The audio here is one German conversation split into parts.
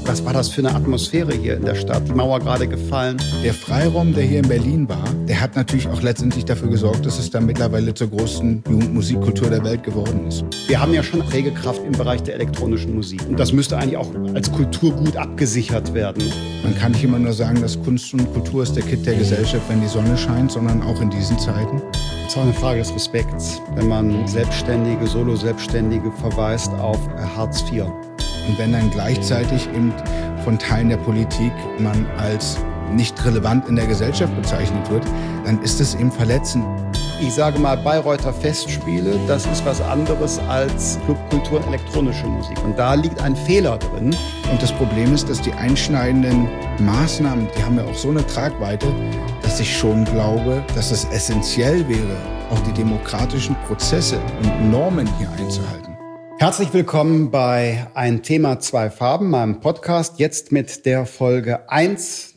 Was war das für eine Atmosphäre hier in der Stadt? Die Mauer gerade gefallen. Der Freiraum, der hier in Berlin war, der hat natürlich auch letztendlich dafür gesorgt, dass es dann mittlerweile zur größten Jugendmusikkultur der Welt geworden ist. Wir haben ja schon Prägekraft im Bereich der elektronischen Musik. Und das müsste eigentlich auch als Kulturgut abgesichert werden. Man kann nicht immer nur sagen, dass Kunst und Kultur ist der Kitt der Gesellschaft, wenn die Sonne scheint, sondern auch in diesen Zeiten. Es ist auch eine Frage des Respekts, wenn man Selbstständige, Solo-Selbstständige verweist auf Hartz IV. Und wenn dann gleichzeitig eben von Teilen der Politik man als nicht relevant in der Gesellschaft bezeichnet wird, dann ist es eben verletzend. Ich sage mal, Bayreuther Festspiele, das ist was anderes als Clubkultur und elektronische Musik. Und da liegt ein Fehler drin. Und das Problem ist, dass die einschneidenden Maßnahmen, die haben ja auch so eine Tragweite, dass ich schon glaube, dass es essentiell wäre, auch die demokratischen Prozesse und Normen hier einzuhalten. Herzlich willkommen bei Ein Thema, zwei Farben, meinem Podcast, jetzt mit der Folge 1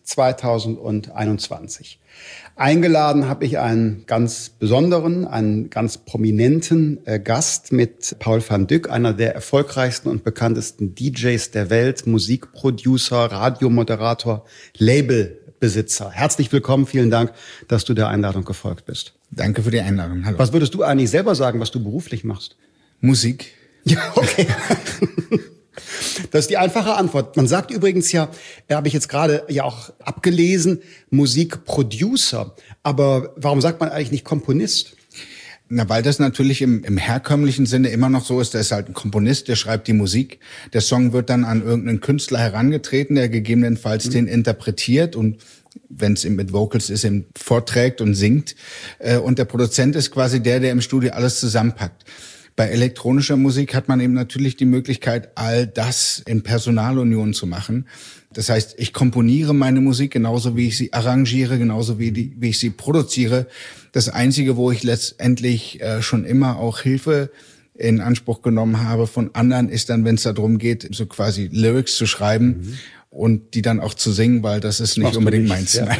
2021. Eingeladen habe ich einen ganz besonderen, einen ganz prominenten Gast mit Paul van Dyk, einer der erfolgreichsten und bekanntesten DJs der Welt, Musikproducer, Radiomoderator, Labelbesitzer. Herzlich willkommen, vielen Dank, dass du der Einladung gefolgt bist. Danke für die Einladung. Hallo. Was würdest du eigentlich selber sagen, was du beruflich machst? Musik. Ja, okay. Das ist die einfache Antwort. Man sagt übrigens ja, habe ich jetzt gerade ja auch abgelesen, Musikproducer. Aber warum sagt man eigentlich nicht Komponist? Na, weil das natürlich im herkömmlichen Sinne immer noch so ist, der ist halt ein Komponist, der schreibt die Musik. Der Song wird dann an irgendeinen Künstler herangetreten, der gegebenenfalls den interpretiert und wenn es eben mit Vocals ist, eben vorträgt und singt. Und der Produzent ist quasi der im Studio alles zusammenpackt. Bei elektronischer Musik hat man eben natürlich die Möglichkeit, all das in Personalunion zu machen. Das heißt, ich komponiere meine Musik genauso, wie ich sie arrangiere, genauso wie ich sie produziere. Das Einzige, wo ich letztendlich schon immer auch Hilfe in Anspruch genommen habe von anderen, ist dann, wenn es darum geht, so quasi Lyrics zu schreiben. Und die dann auch zu singen, weil das ist nicht unbedingt meins. Ja.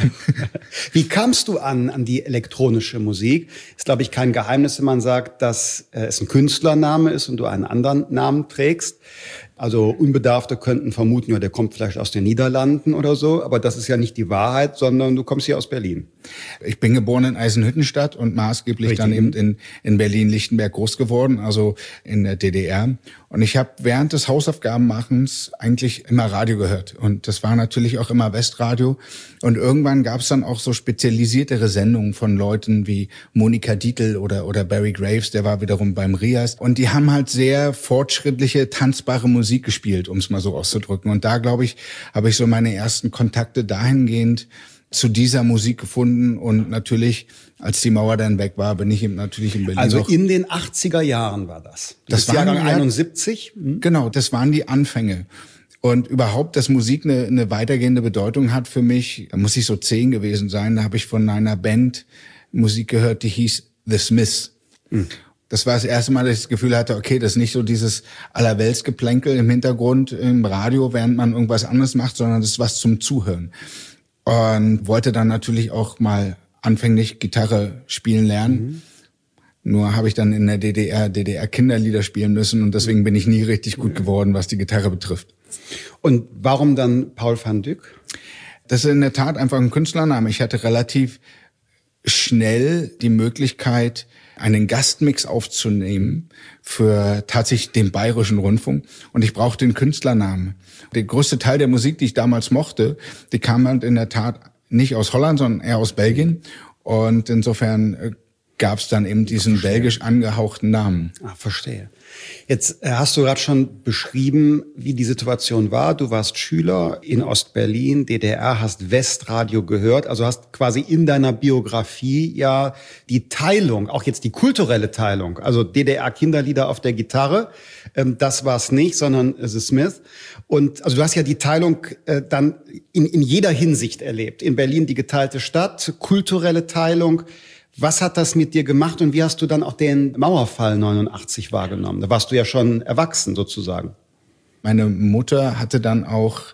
Wie kamst du an die elektronische Musik? Ist, glaube ich, kein Geheimnis, wenn man sagt, dass es ein Künstlername ist und du einen anderen Namen trägst. Also Unbedarfte könnten vermuten, ja, der kommt vielleicht aus den Niederlanden oder so. Aber das ist ja nicht die Wahrheit, sondern du kommst hier aus Berlin. Ich bin geboren in Eisenhüttenstadt und maßgeblich Richtig. Dann eben in Berlin-Lichtenberg groß geworden, also in der DDR. Und ich habe während des Hausaufgabenmachens eigentlich immer Radio gehört. Und das war natürlich auch immer Westradio. Und irgendwann gab es dann auch so spezialisiertere Sendungen von Leuten wie Monika Dietl oder Barry Graves, der war wiederum beim Rias. Und die haben halt sehr fortschrittliche, tanzbare Musik gespielt, um es mal so auszudrücken. Und da, glaube ich, habe ich so meine ersten Kontakte dahingehend zu dieser Musik gefunden. Und natürlich, als die Mauer dann weg war, bin ich eben natürlich in Berlin. Also in den 80er Jahren war das. Das war Jahrgang 71? Genau, das waren die Anfänge. Und überhaupt, dass Musik eine weitergehende Bedeutung hat für mich, da muss ich so 10 gewesen sein, da habe ich von einer Band Musik gehört, die hieß The Smiths. Das war das erste Mal, dass ich das Gefühl hatte, okay, das ist nicht so dieses Allerweltsgeplänkel im Hintergrund im Radio, während man irgendwas anderes macht, sondern das ist was zum Zuhören. Und wollte dann natürlich auch mal anfänglich Gitarre spielen lernen. Nur habe ich dann in der DDR Kinderlieder spielen müssen und deswegen bin ich nie richtig gut geworden, was die Gitarre betrifft. Und warum dann Paul van Dyk? Das ist in der Tat einfach ein Künstlername. Ich hatte relativ schnell die Möglichkeit, einen Gastmix aufzunehmen für tatsächlich den Bayerischen Rundfunk. Und ich brauchte den Künstlernamen. Der größte Teil der Musik, die ich damals mochte, die kam halt in der Tat nicht aus Holland, sondern eher aus Belgien. Und insofern gab es dann eben diesen belgisch angehauchten Namen. Verstehe. Jetzt hast du gerade schon beschrieben, wie die Situation war. Du warst Schüler in Ostberlin, DDR, hast Westradio gehört, also hast quasi in deiner Biografie ja die Teilung, auch jetzt die kulturelle Teilung, also DDR-Kinderlieder auf der Gitarre, das war es nicht, sondern The Smith. Und also du hast ja die Teilung dann in jeder Hinsicht erlebt. In Berlin die geteilte Stadt, kulturelle Teilung. Was hat das mit dir gemacht und wie hast du dann auch den Mauerfall 89 wahrgenommen? Da warst du ja schon erwachsen sozusagen. Meine Mutter hatte dann auch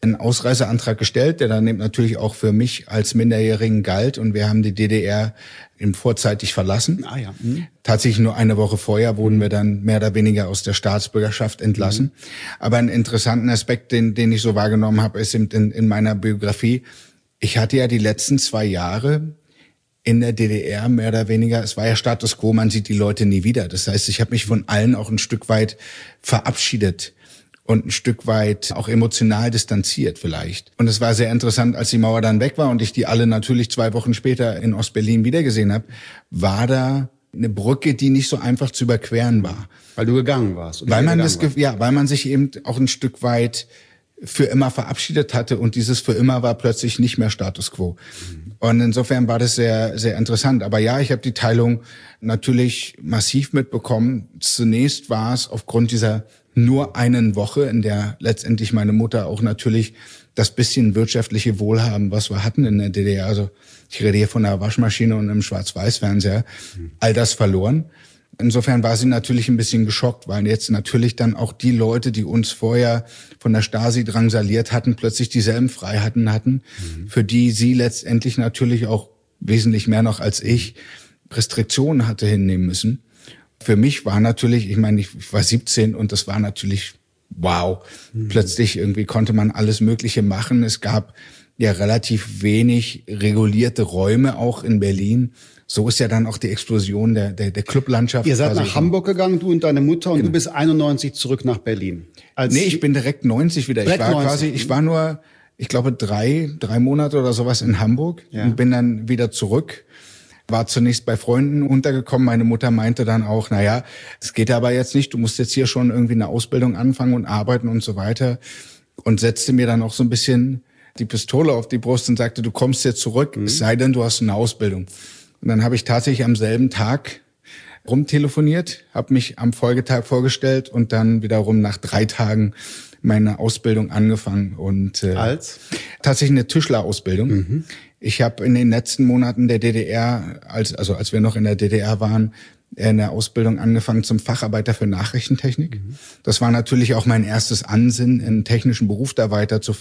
einen Ausreiseantrag gestellt, der dann eben natürlich auch für mich als Minderjährigen galt. Und wir haben die DDR eben vorzeitig verlassen. Ah ja. Tatsächlich nur eine Woche vorher wurden wir dann mehr oder weniger aus der Staatsbürgerschaft entlassen. Aber einen interessanten Aspekt, den ich so wahrgenommen habe, ist eben in meiner Biografie. Ich hatte ja die letzten 2 Jahre in der DDR mehr oder weniger, es war ja Status quo, man sieht die Leute nie wieder. Das heißt, ich habe mich von allen auch ein Stück weit verabschiedet und ein Stück weit auch emotional distanziert vielleicht. Und es war sehr interessant, als die Mauer dann weg war und ich die alle natürlich 2 Wochen später in Ostberlin wiedergesehen habe, war da eine Brücke, die nicht so einfach zu überqueren war. Weil du gegangen warst. Weil man sich eben auch ein Stück weit für immer verabschiedet hatte und dieses für immer war plötzlich nicht mehr Status quo. Und insofern war das sehr, sehr interessant. Aber ja, ich habe die Teilung natürlich massiv mitbekommen. Zunächst war es aufgrund dieser nur einen Woche, in der letztendlich meine Mutter auch natürlich das bisschen wirtschaftliche Wohlhaben, was wir hatten in der DDR, also ich rede hier von einer Waschmaschine und einem Schwarz-Weiß-Fernseher, all das verloren. Insofern war sie natürlich ein bisschen geschockt, weil jetzt natürlich dann auch die Leute, die uns vorher von der Stasi drangsaliert hatten, plötzlich dieselben Freiheiten hatten, für die sie letztendlich natürlich auch wesentlich mehr noch als ich Restriktionen hatte hinnehmen müssen. Für mich war natürlich, ich meine, ich war 17 und das war natürlich wow. Plötzlich irgendwie konnte man alles Mögliche machen. Es gab ja relativ wenig regulierte Räume auch in Berlin. So ist ja dann auch die Explosion der Clublandschaft. Ihr seid nach Hamburg gegangen, du und deine Mutter, und du bist 91 zurück nach Berlin. Nee, ich bin direkt 90 wieder. Ich war nur, ich glaube, drei Monate oder sowas in Hamburg und bin dann wieder zurück. War zunächst bei Freunden untergekommen. Meine Mutter meinte dann auch, naja, es geht aber jetzt nicht. Du musst jetzt hier schon irgendwie eine Ausbildung anfangen und arbeiten und so weiter. Und setzte mir dann auch so ein bisschen die Pistole auf die Brust und sagte, du kommst jetzt zurück, es sei denn, du hast eine Ausbildung. Und dann habe ich tatsächlich am selben Tag rumtelefoniert, habe mich am Folgetag vorgestellt und dann wiederum nach 3 Tagen meine Ausbildung angefangen. Und als? Tatsächlich eine Tischlerausbildung. Ich habe in den letzten Monaten der DDR, als wir noch in der DDR waren, eine Ausbildung angefangen zum Facharbeiter für Nachrichtentechnik. Das war natürlich auch mein erstes Ansinnen, einen technischen Beruf da weiter zu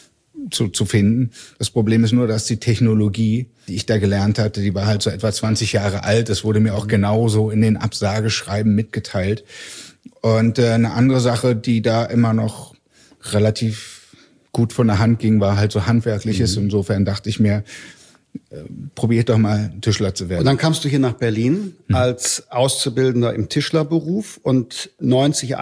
finden. Das Problem ist nur, dass die Technologie, die ich da gelernt hatte, die war halt so etwa 20 Jahre alt. Das wurde mir auch genauso in den Absageschreiben mitgeteilt. Und eine andere Sache, die da immer noch relativ gut von der Hand ging, war halt so Handwerkliches. Insofern dachte ich mir, probiert doch mal Tischler zu werden. Und dann kamst du hier nach Berlin als Auszubildender im Tischlerberuf und 90,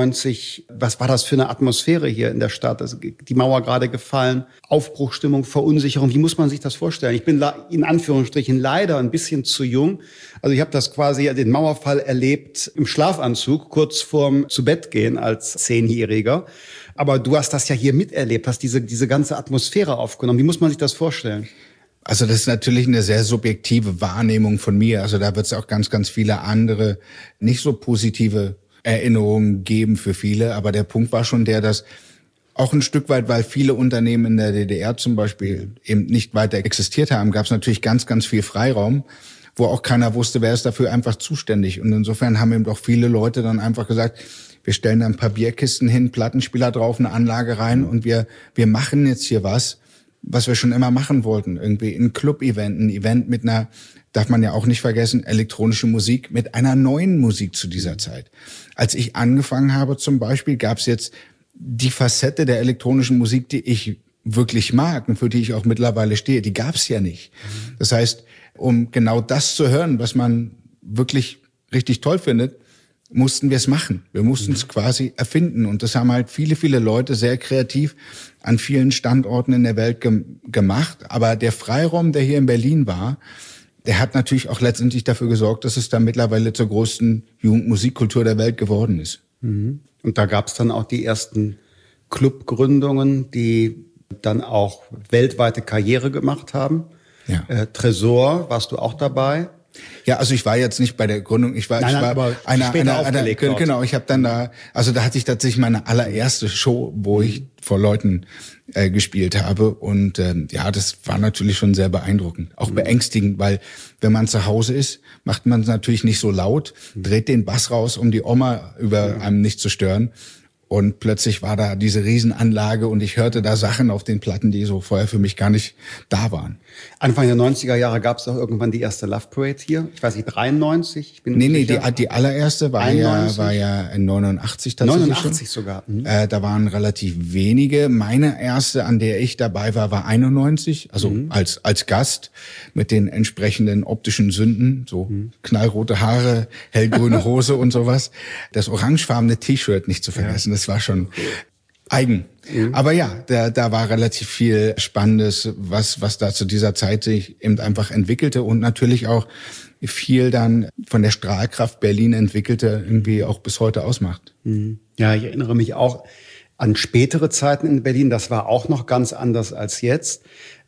91, was war das für eine Atmosphäre hier in der Stadt? Also die Mauer gerade gefallen, Aufbruchstimmung, Verunsicherung, wie muss man sich das vorstellen? Ich bin in Anführungsstrichen leider ein bisschen zu jung. Also ich habe das quasi, den Mauerfall erlebt im Schlafanzug, kurz vorm Zu-Bett-Gehen als 10-Jähriger. Aber du hast das ja hier miterlebt, hast diese ganze Atmosphäre aufgenommen. Wie muss man sich das vorstellen? Also das ist natürlich eine sehr subjektive Wahrnehmung von mir. Also da wird es auch ganz, ganz viele andere nicht so positive Erinnerungen geben für viele. Aber der Punkt war schon der, dass auch ein Stück weit, weil viele Unternehmen in der DDR zum Beispiel eben nicht weiter existiert haben, gab es natürlich ganz, ganz viel Freiraum, wo auch keiner wusste, wer ist dafür einfach zuständig. Und insofern haben eben doch viele Leute dann einfach gesagt, wir stellen da ein paar Bierkisten hin, Plattenspieler drauf, eine Anlage rein und wir machen jetzt hier was wir schon immer machen wollten. Irgendwie ein Club-Event, ein Event mit einer, darf man ja auch nicht vergessen, elektronische Musik, mit einer neuen Musik zu dieser Zeit. Als ich angefangen habe zum Beispiel, gab es jetzt die Facette der elektronischen Musik, die ich wirklich mag und für die ich auch mittlerweile stehe, die gab es ja nicht. Das heißt, um genau das zu hören, was man wirklich richtig toll findet, mussten wir es machen. Wir mussten es quasi erfinden. Und das haben halt viele, viele Leute sehr kreativ an vielen Standorten in der Welt gemacht. Aber der Freiraum, der hier in Berlin war, der hat natürlich auch letztendlich dafür gesorgt, dass es da mittlerweile zur größten Jugendmusikkultur der Welt geworden ist. Und da gab es dann auch die ersten Clubgründungen, die dann auch weltweite Karriere gemacht haben. Ja. Tresor, warst du auch dabei? Ja, also ich war jetzt nicht bei der Gründung, ich war einer, genau, ich habe dann da hatte ich tatsächlich meine allererste Show, wo ich vor Leuten gespielt habe und das war natürlich schon sehr beeindruckend, auch beängstigend, weil wenn man zu Hause ist, macht man es natürlich nicht so laut, dreht den Bass raus, um die Oma über einem nicht zu stören Und plötzlich war da diese Riesenanlage und ich hörte da Sachen auf den Platten, die so vorher für mich gar nicht da waren. Anfang der 90er Jahre gab es doch irgendwann die erste Love Parade hier. Ich weiß nicht, 93? Ich bin Nee, die allererste war ja in 89 tatsächlich 89 schon. Sogar. Da waren relativ wenige. Meine erste, an der ich dabei war 91, also als Gast mit den entsprechenden optischen Sünden, so knallrote Haare, hellgrüne Hose und sowas. Das orangefarbene T-Shirt nicht zu vergessen, das war schon eigen. Aber ja, da war relativ viel Spannendes, was da zu dieser Zeit sich eben einfach entwickelte und natürlich auch viel dann von der Strahlkraft Berlin entwickelte, irgendwie auch bis heute ausmacht. Ja, ich erinnere mich auch an spätere Zeiten in Berlin. Das war auch noch ganz anders als jetzt.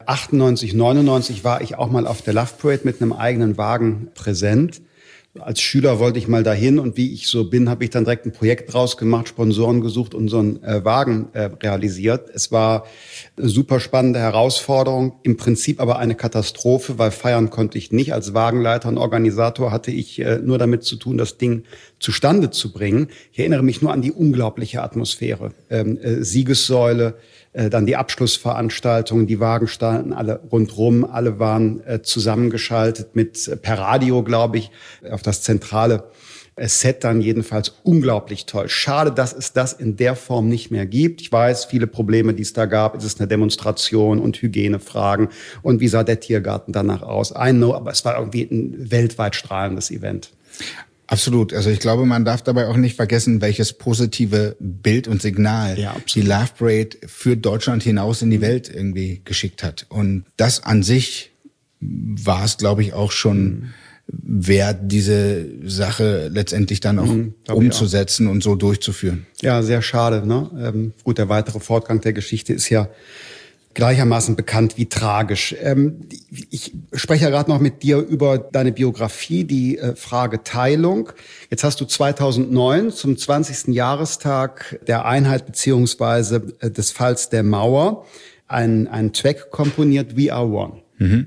98, 99 war ich auch mal auf der Love Parade mit einem eigenen Wagen präsent. Als Schüler wollte ich mal dahin und wie ich so bin, habe ich dann direkt ein Projekt draus gemacht, Sponsoren gesucht und so einen Wagen realisiert. Es war eine super spannende Herausforderung, im Prinzip aber eine Katastrophe, weil feiern konnte ich nicht. Als Wagenleiter und Organisator hatte ich nur damit zu tun, das Ding zustande zu bringen. Ich erinnere mich nur an die unglaubliche Atmosphäre. Siegessäule, dann die Abschlussveranstaltungen, die Wagen standen alle rundrum, alle waren zusammengeschaltet per Radio, glaube ich, auf das zentrale Set dann jedenfalls unglaublich toll. Schade, dass es das in der Form nicht mehr gibt. Ich weiß, viele Probleme, die es da gab. Es ist eine Demonstration und Hygienefragen und wie sah der Tiergarten danach aus? I know, aber es war irgendwie ein weltweit strahlendes Event. Absolut. Also ich glaube, man darf dabei auch nicht vergessen, welches positive Bild und Signal die Love Parade für Deutschland hinaus in die Welt irgendwie geschickt hat. Und das an sich war es, glaube ich, auch schon wert, diese Sache letztendlich dann auch umzusetzen und so durchzuführen. Ja, sehr schade, ne? Gut, der weitere Fortgang der Geschichte ist ja gleichermaßen bekannt wie tragisch. Ich spreche ja gerade noch mit dir über deine Biografie, die Frage Teilung. Jetzt hast du 2009 zum 20. Jahrestag der Einheit beziehungsweise des Falls der Mauer einen Track komponiert, We Are One.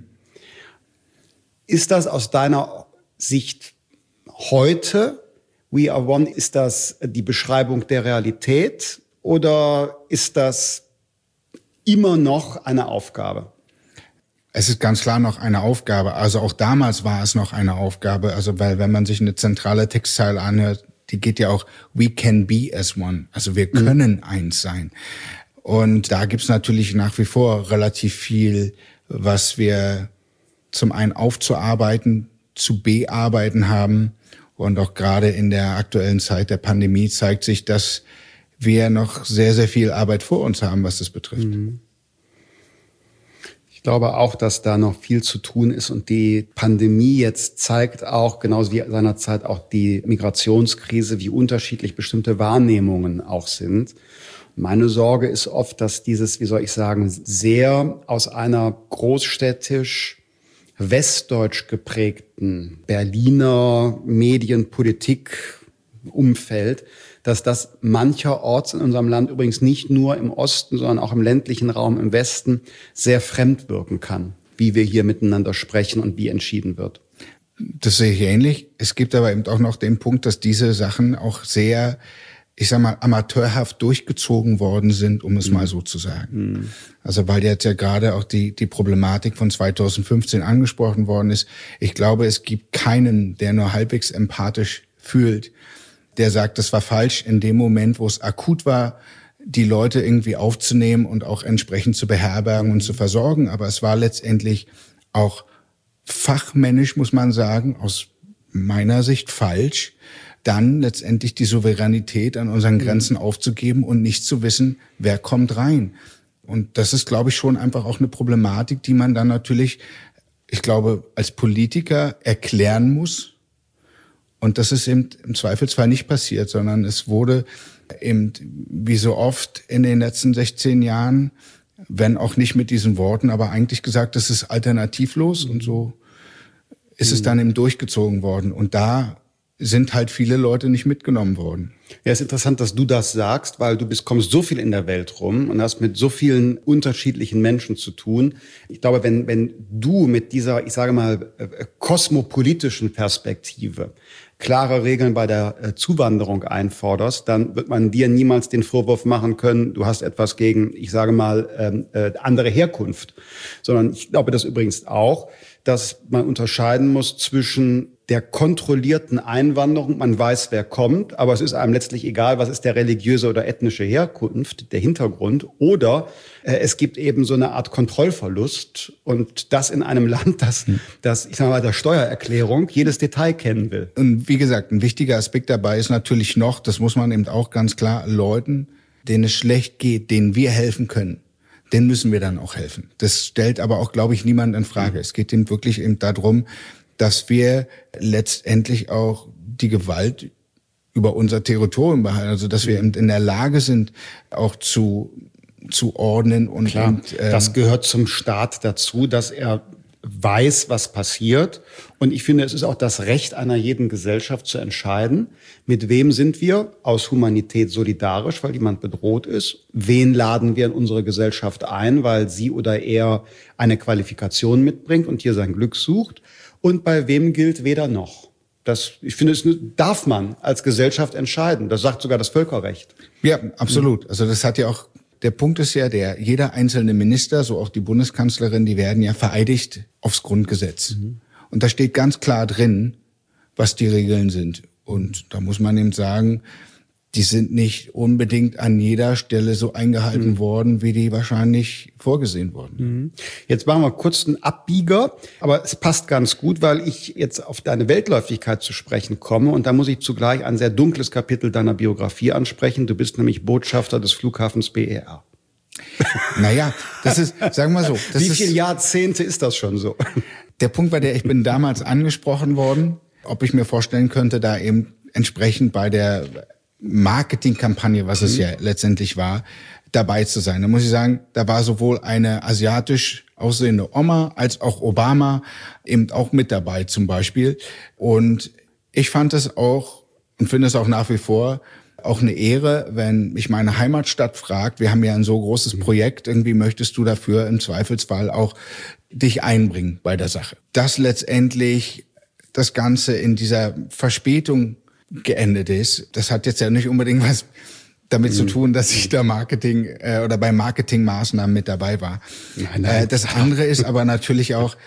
Ist das aus deiner Sicht heute, We Are One, ist das die Beschreibung der Realität oder ist das immer noch eine Aufgabe? Es ist ganz klar noch eine Aufgabe. Also auch damals war es noch eine Aufgabe. Also weil wenn man sich eine zentrale Textzeile anhört, die geht ja auch We can be as one. Also wir können eins sein. Und da gibt's natürlich nach wie vor relativ viel, was wir zum einen aufzuarbeiten, zu bearbeiten haben. Und auch gerade in der aktuellen Zeit der Pandemie zeigt sich, dass wir noch sehr, sehr viel Arbeit vor uns haben, was das betrifft. Ich glaube auch, dass da noch viel zu tun ist und die Pandemie jetzt zeigt auch, genauso wie seinerzeit auch die Migrationskrise, wie unterschiedlich bestimmte Wahrnehmungen auch sind. Meine Sorge ist oft, dass dieses, wie soll ich sagen, sehr aus einer großstädtisch westdeutsch geprägten Berliner Medienpolitik-Umfeld, dass das mancherorts in unserem Land, übrigens nicht nur im Osten, sondern auch im ländlichen Raum im Westen, sehr fremd wirken kann, wie wir hier miteinander sprechen und wie entschieden wird. Das sehe ich ähnlich. Es gibt aber eben auch noch den Punkt, dass diese Sachen auch sehr, ich sag mal, amateurhaft durchgezogen worden sind, um es mal so zu sagen. Also weil jetzt ja gerade auch die Problematik von 2015 angesprochen worden ist. Ich glaube, es gibt keinen, der nur halbwegs empathisch fühlt, der sagt, das war falsch in dem Moment, wo es akut war, die Leute irgendwie aufzunehmen und auch entsprechend zu beherbergen und zu versorgen. Aber es war letztendlich auch fachmännisch, muss man sagen, aus meiner Sicht falsch, dann letztendlich die Souveränität an unseren Grenzen aufzugeben und nicht zu wissen, wer kommt rein. Und das ist, glaube ich, schon einfach auch eine Problematik, die man dann natürlich, ich glaube, als Politiker erklären muss. Und das ist eben im Zweifelsfall nicht passiert, sondern es wurde eben, wie so oft in den letzten 16 Jahren, wenn auch nicht mit diesen Worten, aber eigentlich gesagt, das ist alternativlos. Und so ist es dann eben durchgezogen worden. Und da sind halt viele Leute nicht mitgenommen worden. Ja, ist interessant, dass du das sagst, weil du kommst so viel in der Welt rum und hast mit so vielen unterschiedlichen Menschen zu tun. Ich glaube, wenn du mit dieser, ich sage mal, kosmopolitischen Perspektive klare Regeln bei der Zuwanderung einforderst, dann wird man dir niemals den Vorwurf machen können, du hast etwas gegen, ich sage mal, andere Herkunft. Sondern ich glaube das übrigens auch, dass man unterscheiden muss zwischen der kontrollierten Einwanderung, man weiß, wer kommt, aber es ist einem letztlich egal, was ist der religiöse oder ethnische Herkunft, der Hintergrund, oder es gibt eben so eine Art Kontrollverlust und das in einem Land, das ich sage mal, der Steuererklärung jedes Detail kennen will. Und wie gesagt, ein wichtiger Aspekt dabei ist natürlich noch, das muss man eben auch ganz klar Leuten, denen es schlecht geht, denen wir helfen können, denen müssen wir dann auch helfen. Das stellt aber auch, glaube ich, niemand in Frage. Es geht eben wirklich eben darum, dass wir letztendlich auch die Gewalt über unser Territorium behalten, also dass wir eben in der Lage sind, auch zu ordnen und klar, und, das gehört zum Staat dazu, dass er weiß, was passiert. Und ich finde, es ist auch das Recht einer jeden Gesellschaft zu entscheiden, mit wem sind wir aus Humanität solidarisch, weil jemand bedroht ist. Wen laden wir in unsere Gesellschaft ein, weil sie oder er eine Qualifikation mitbringt und hier sein Glück sucht. Und bei wem gilt weder noch. Ich finde, es darf man als Gesellschaft entscheiden. Das sagt sogar das Völkerrecht. Ja, absolut. Also das hat ja auch, der Punkt ist ja jeder einzelne Minister, so auch die Bundeskanzlerin, die werden ja vereidigt aufs Grundgesetz. Und da steht ganz klar drin, was die Regeln sind. Und da muss man eben sagen, die sind nicht unbedingt an jeder Stelle so eingehalten worden, wie die wahrscheinlich vorgesehen wurden. Jetzt machen wir kurz einen Abbieger, aber es passt ganz gut, weil ich jetzt auf deine Weltläufigkeit zu sprechen komme und da muss ich zugleich ein sehr dunkles Kapitel deiner Biografie ansprechen. Du bist nämlich Botschafter des Flughafens BER. Naja, das ist, sagen wir so. Wie viele Jahrzehnte ist das schon so? Der Punkt war ich bin damals angesprochen worden, ob ich mir vorstellen könnte, da eben entsprechend bei der Marketingkampagne, was es ja letztendlich war, dabei zu sein. Da muss ich sagen, da war sowohl eine asiatisch aussehende Oma als auch Obama eben auch mit dabei zum Beispiel. Und ich fand es auch und finde es auch nach wie vor auch eine Ehre, wenn mich meine Heimatstadt fragt, wir haben ja ein so großes Projekt, irgendwie möchtest du dafür im Zweifelsfall auch dich einbringen bei der Sache. Dass letztendlich das Ganze in dieser Verspätung geendet ist, das hat jetzt ja nicht unbedingt was damit zu tun, dass ich da Marketing oder bei Marketingmaßnahmen mit dabei war. Nein. Das andere ist aber natürlich auch,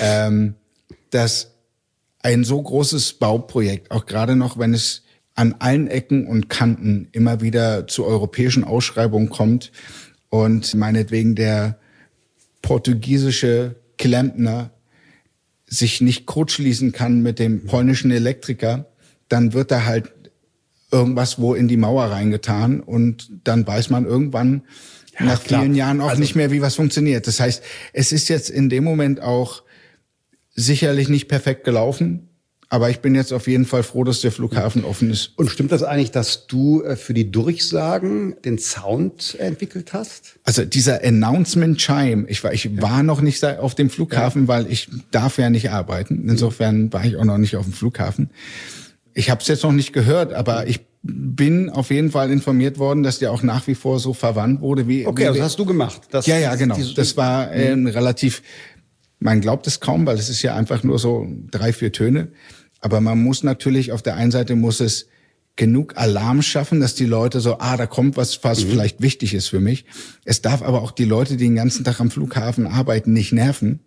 dass ein so großes Bauprojekt, auch gerade noch, wenn es an allen Ecken und Kanten immer wieder zu europäischen Ausschreibungen kommt und meinetwegen der portugiesische Klempner sich nicht kurzschließen kann mit dem polnischen Elektriker, dann wird da halt irgendwas wo in die Mauer reingetan und dann weiß man irgendwann nach vielen Jahren auch nicht mehr, wie was funktioniert. Das heißt, es ist jetzt in dem Moment auch sicherlich nicht perfekt gelaufen, aber ich bin jetzt auf jeden Fall froh, dass der Flughafen offen ist. Und stimmt das eigentlich, dass du für die Durchsagen den Sound entwickelt hast? Also dieser Announcement Chime, ich war noch nicht auf dem Flughafen, weil ich darf ja nicht arbeiten. Insofern war ich auch noch nicht auf dem Flughafen. Ich habe es jetzt noch nicht gehört, aber ich bin auf jeden Fall informiert worden, dass der auch nach wie vor so verwandt wurde wie. Okay, also hast du gemacht. Ja, genau. Das war relativ. Man glaubt es kaum, weil es ist ja einfach nur so 3-4 Töne. Aber man muss natürlich auf der einen Seite muss es genug Alarm schaffen, dass die Leute so, da kommt was vielleicht wichtig ist für mich. Es darf aber auch die Leute, die den ganzen Tag am Flughafen arbeiten, nicht nerven.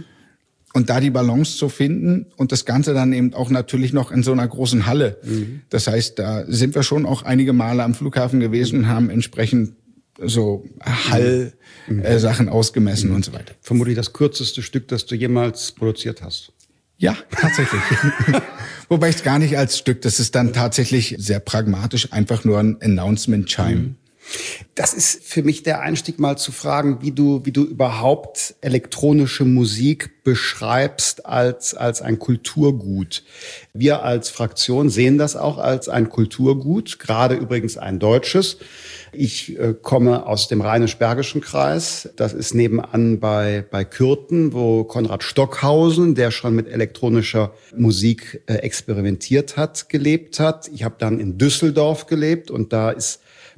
Und da die Balance zu finden und das Ganze dann eben auch natürlich noch in so einer großen Halle. Das heißt, da sind wir schon auch einige Male am Flughafen gewesen und haben entsprechend so Hall-Sachen ausgemessen und so weiter. Vermutlich das kürzeste Stück, das du jemals produziert hast. Ja, tatsächlich. Wobei ich es gar nicht als Stück, das ist dann tatsächlich sehr pragmatisch, einfach nur ein Announcement-Chime. Das ist für mich der Einstieg, mal zu fragen, wie du überhaupt elektronische Musik beschreibst als ein Kulturgut. Wir als Fraktion sehen das auch als ein Kulturgut, gerade übrigens ein deutsches. Ich komme aus dem Rheinisch-Bergischen Kreis. Das ist nebenan bei Kürten, wo Konrad Stockhausen, der schon mit elektronischer Musik experimentiert hat, gelebt hat. Ich habe dann in Düsseldorf gelebt und da ist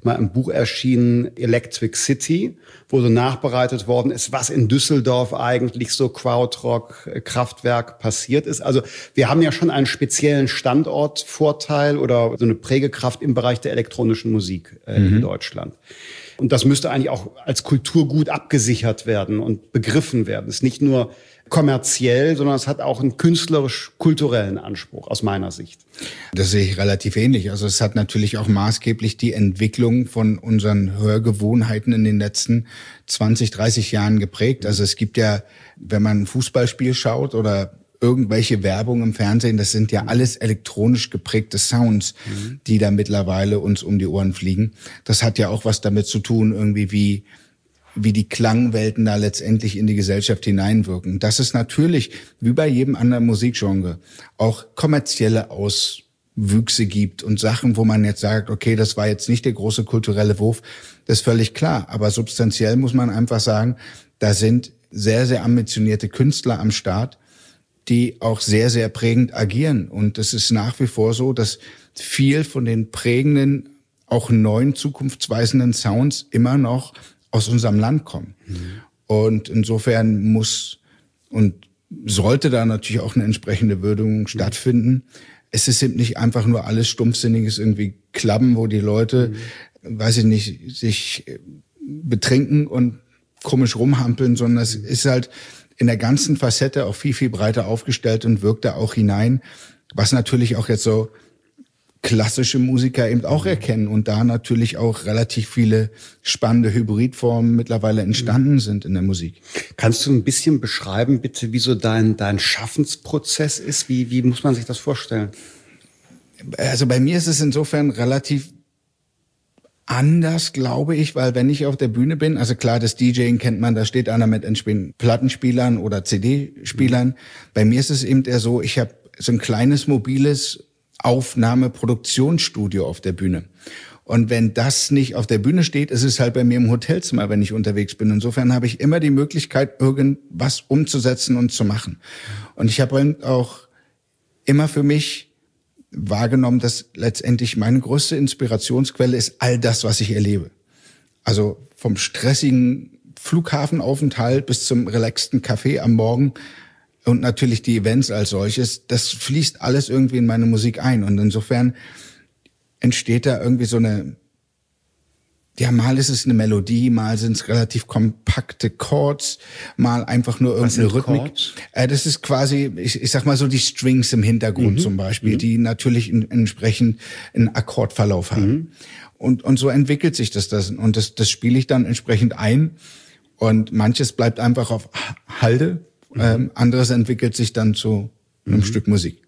mal ein Buch erschienen, Electric City, wo so nachbereitet worden ist, was in Düsseldorf eigentlich so Krautrock-Kraftwerk passiert ist. Also wir haben ja schon einen speziellen Standortvorteil oder so eine Prägekraft im Bereich der elektronischen Musik in Deutschland. Und das müsste eigentlich auch als Kulturgut abgesichert werden und begriffen werden. Es ist nicht nur kommerziell, sondern es hat auch einen künstlerisch-kulturellen Anspruch aus meiner Sicht. Das sehe ich relativ ähnlich. Also es hat natürlich auch maßgeblich die Entwicklung von unseren Hörgewohnheiten in den letzten 20, 30 Jahren geprägt. Also es gibt ja, wenn man ein Fußballspiel schaut oder irgendwelche Werbung im Fernsehen, das sind ja alles elektronisch geprägte Sounds, die da mittlerweile uns um die Ohren fliegen. Das hat ja auch was damit zu tun, irgendwie wie die Klangwelten da letztendlich in die Gesellschaft hineinwirken. Das ist natürlich, wie bei jedem anderen Musikgenre, auch kommerzielle Auswüchse gibt und Sachen, wo man jetzt sagt, okay, das war jetzt nicht der große kulturelle Wurf, das ist völlig klar. Aber substanziell muss man einfach sagen, da sind sehr, sehr ambitionierte Künstler am Start, die auch sehr, sehr prägend agieren. Und es ist nach wie vor so, dass viel von den prägenden, auch neuen, zukunftsweisenden Sounds immer noch aus unserem Land kommen. Und insofern muss und sollte da natürlich auch eine entsprechende Würdigung stattfinden. Es ist eben nicht einfach nur alles stumpfsinniges irgendwie Klappen, wo die Leute, weiß ich nicht, sich betrinken und komisch rumhampeln, sondern es ist halt in der ganzen Facette auch viel, viel breiter aufgestellt und wirkt da auch hinein, was natürlich auch jetzt so klassische Musiker eben auch erkennen und da natürlich auch relativ viele spannende Hybridformen mittlerweile entstanden sind in der Musik. Kannst du ein bisschen beschreiben, bitte, wie so dein Schaffensprozess ist? Wie muss man sich das vorstellen? Also bei mir ist es insofern relativ anders, glaube ich, weil wenn ich auf der Bühne bin, also klar, das DJing kennt man, da steht einer mit entsprechenden Plattenspielern oder CD-Spielern. Bei mir ist es eben eher so, ich habe so ein kleines mobiles Aufnahme-Produktionsstudio auf der Bühne. Und wenn das nicht auf der Bühne steht, ist es halt bei mir im Hotelzimmer, wenn ich unterwegs bin. Insofern habe ich immer die Möglichkeit, irgendwas umzusetzen und zu machen. Und ich habe auch immer für mich wahrgenommen, dass letztendlich meine größte Inspirationsquelle ist all das, was ich erlebe. Also vom stressigen Flughafenaufenthalt bis zum relaxten Café am Morgen und natürlich die Events als solches, das fließt alles irgendwie in meine Musik ein. Und insofern entsteht da irgendwie so eine, ja, mal ist es eine Melodie, mal sind es relativ kompakte Chords, mal einfach nur irgendeine Rhythmik. Das ist quasi, ich sag mal so die Strings im Hintergrund zum Beispiel, die natürlich entsprechend einen Akkordverlauf haben. Und so entwickelt sich das. Und das spiele ich dann entsprechend ein. Und manches bleibt einfach auf Halde. Anderes entwickelt sich dann zu einem Stück Musik.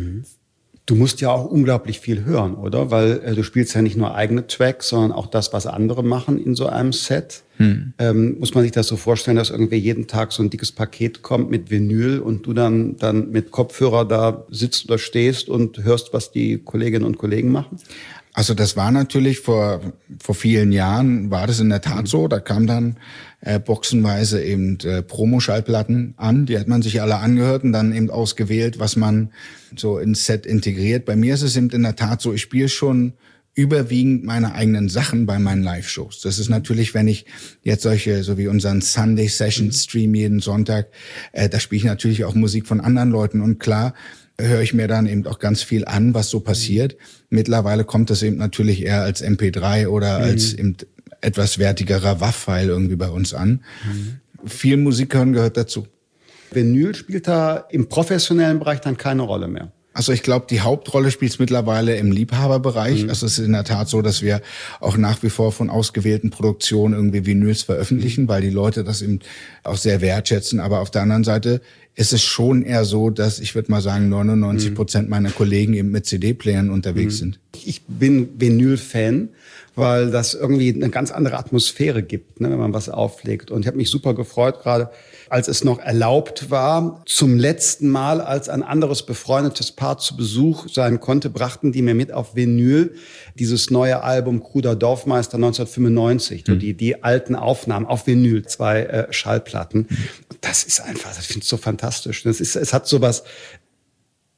Du musst ja auch unglaublich viel hören, oder? Weil du spielst ja nicht nur eigene Tracks, sondern auch das, was andere machen in so einem Set. Muss man sich das so vorstellen, dass irgendwie jeden Tag so ein dickes Paket kommt mit Vinyl und du dann mit Kopfhörer da sitzt oder stehst und hörst, was die Kolleginnen und Kollegen machen? Also das war natürlich vor vielen Jahren, war das in der Tat so. Da kam dann boxenweise eben Promo-Schallplatten an. Die hat man sich alle angehört und dann eben ausgewählt, was man so ins Set integriert. Bei mir ist es eben in der Tat so, ich spiele schon überwiegend meine eigenen Sachen bei meinen Live-Shows. Das ist natürlich, wenn ich jetzt solche, so wie unseren Sunday Session Stream jeden Sonntag, da spiele ich natürlich auch Musik von anderen Leuten. Und klar, höre ich mir dann eben auch ganz viel an, was so passiert. Mittlerweile kommt das eben natürlich eher als MP3 oder als eben etwas wertigerer WAV-File irgendwie bei uns an. Viel Musik hören gehört dazu. Vinyl spielt da im professionellen Bereich dann keine Rolle mehr. Also ich glaube, die Hauptrolle spielt es mittlerweile im Liebhaberbereich. Also es ist in der Tat so, dass wir auch nach wie vor von ausgewählten Produktionen irgendwie Vinyls veröffentlichen, weil die Leute das eben auch sehr wertschätzen. Aber auf der anderen Seite ist es schon eher so, dass ich würde mal sagen 99% meiner Kollegen eben mit CD-Playern unterwegs sind. Ich bin Vinyl-Fan, weil das irgendwie eine ganz andere Atmosphäre gibt, ne, wenn man was auflegt. Und ich habe mich super gefreut, gerade als es noch erlaubt war, zum letzten Mal, als ein anderes befreundetes Paar zu Besuch sein konnte, brachten die mir mit auf Vinyl dieses neue Album Kruder Dorfmeister 1995, so die alten Aufnahmen auf Vinyl, 2 Schallplatten. Das ist einfach, das finde ich so fantastisch. Es hat sowas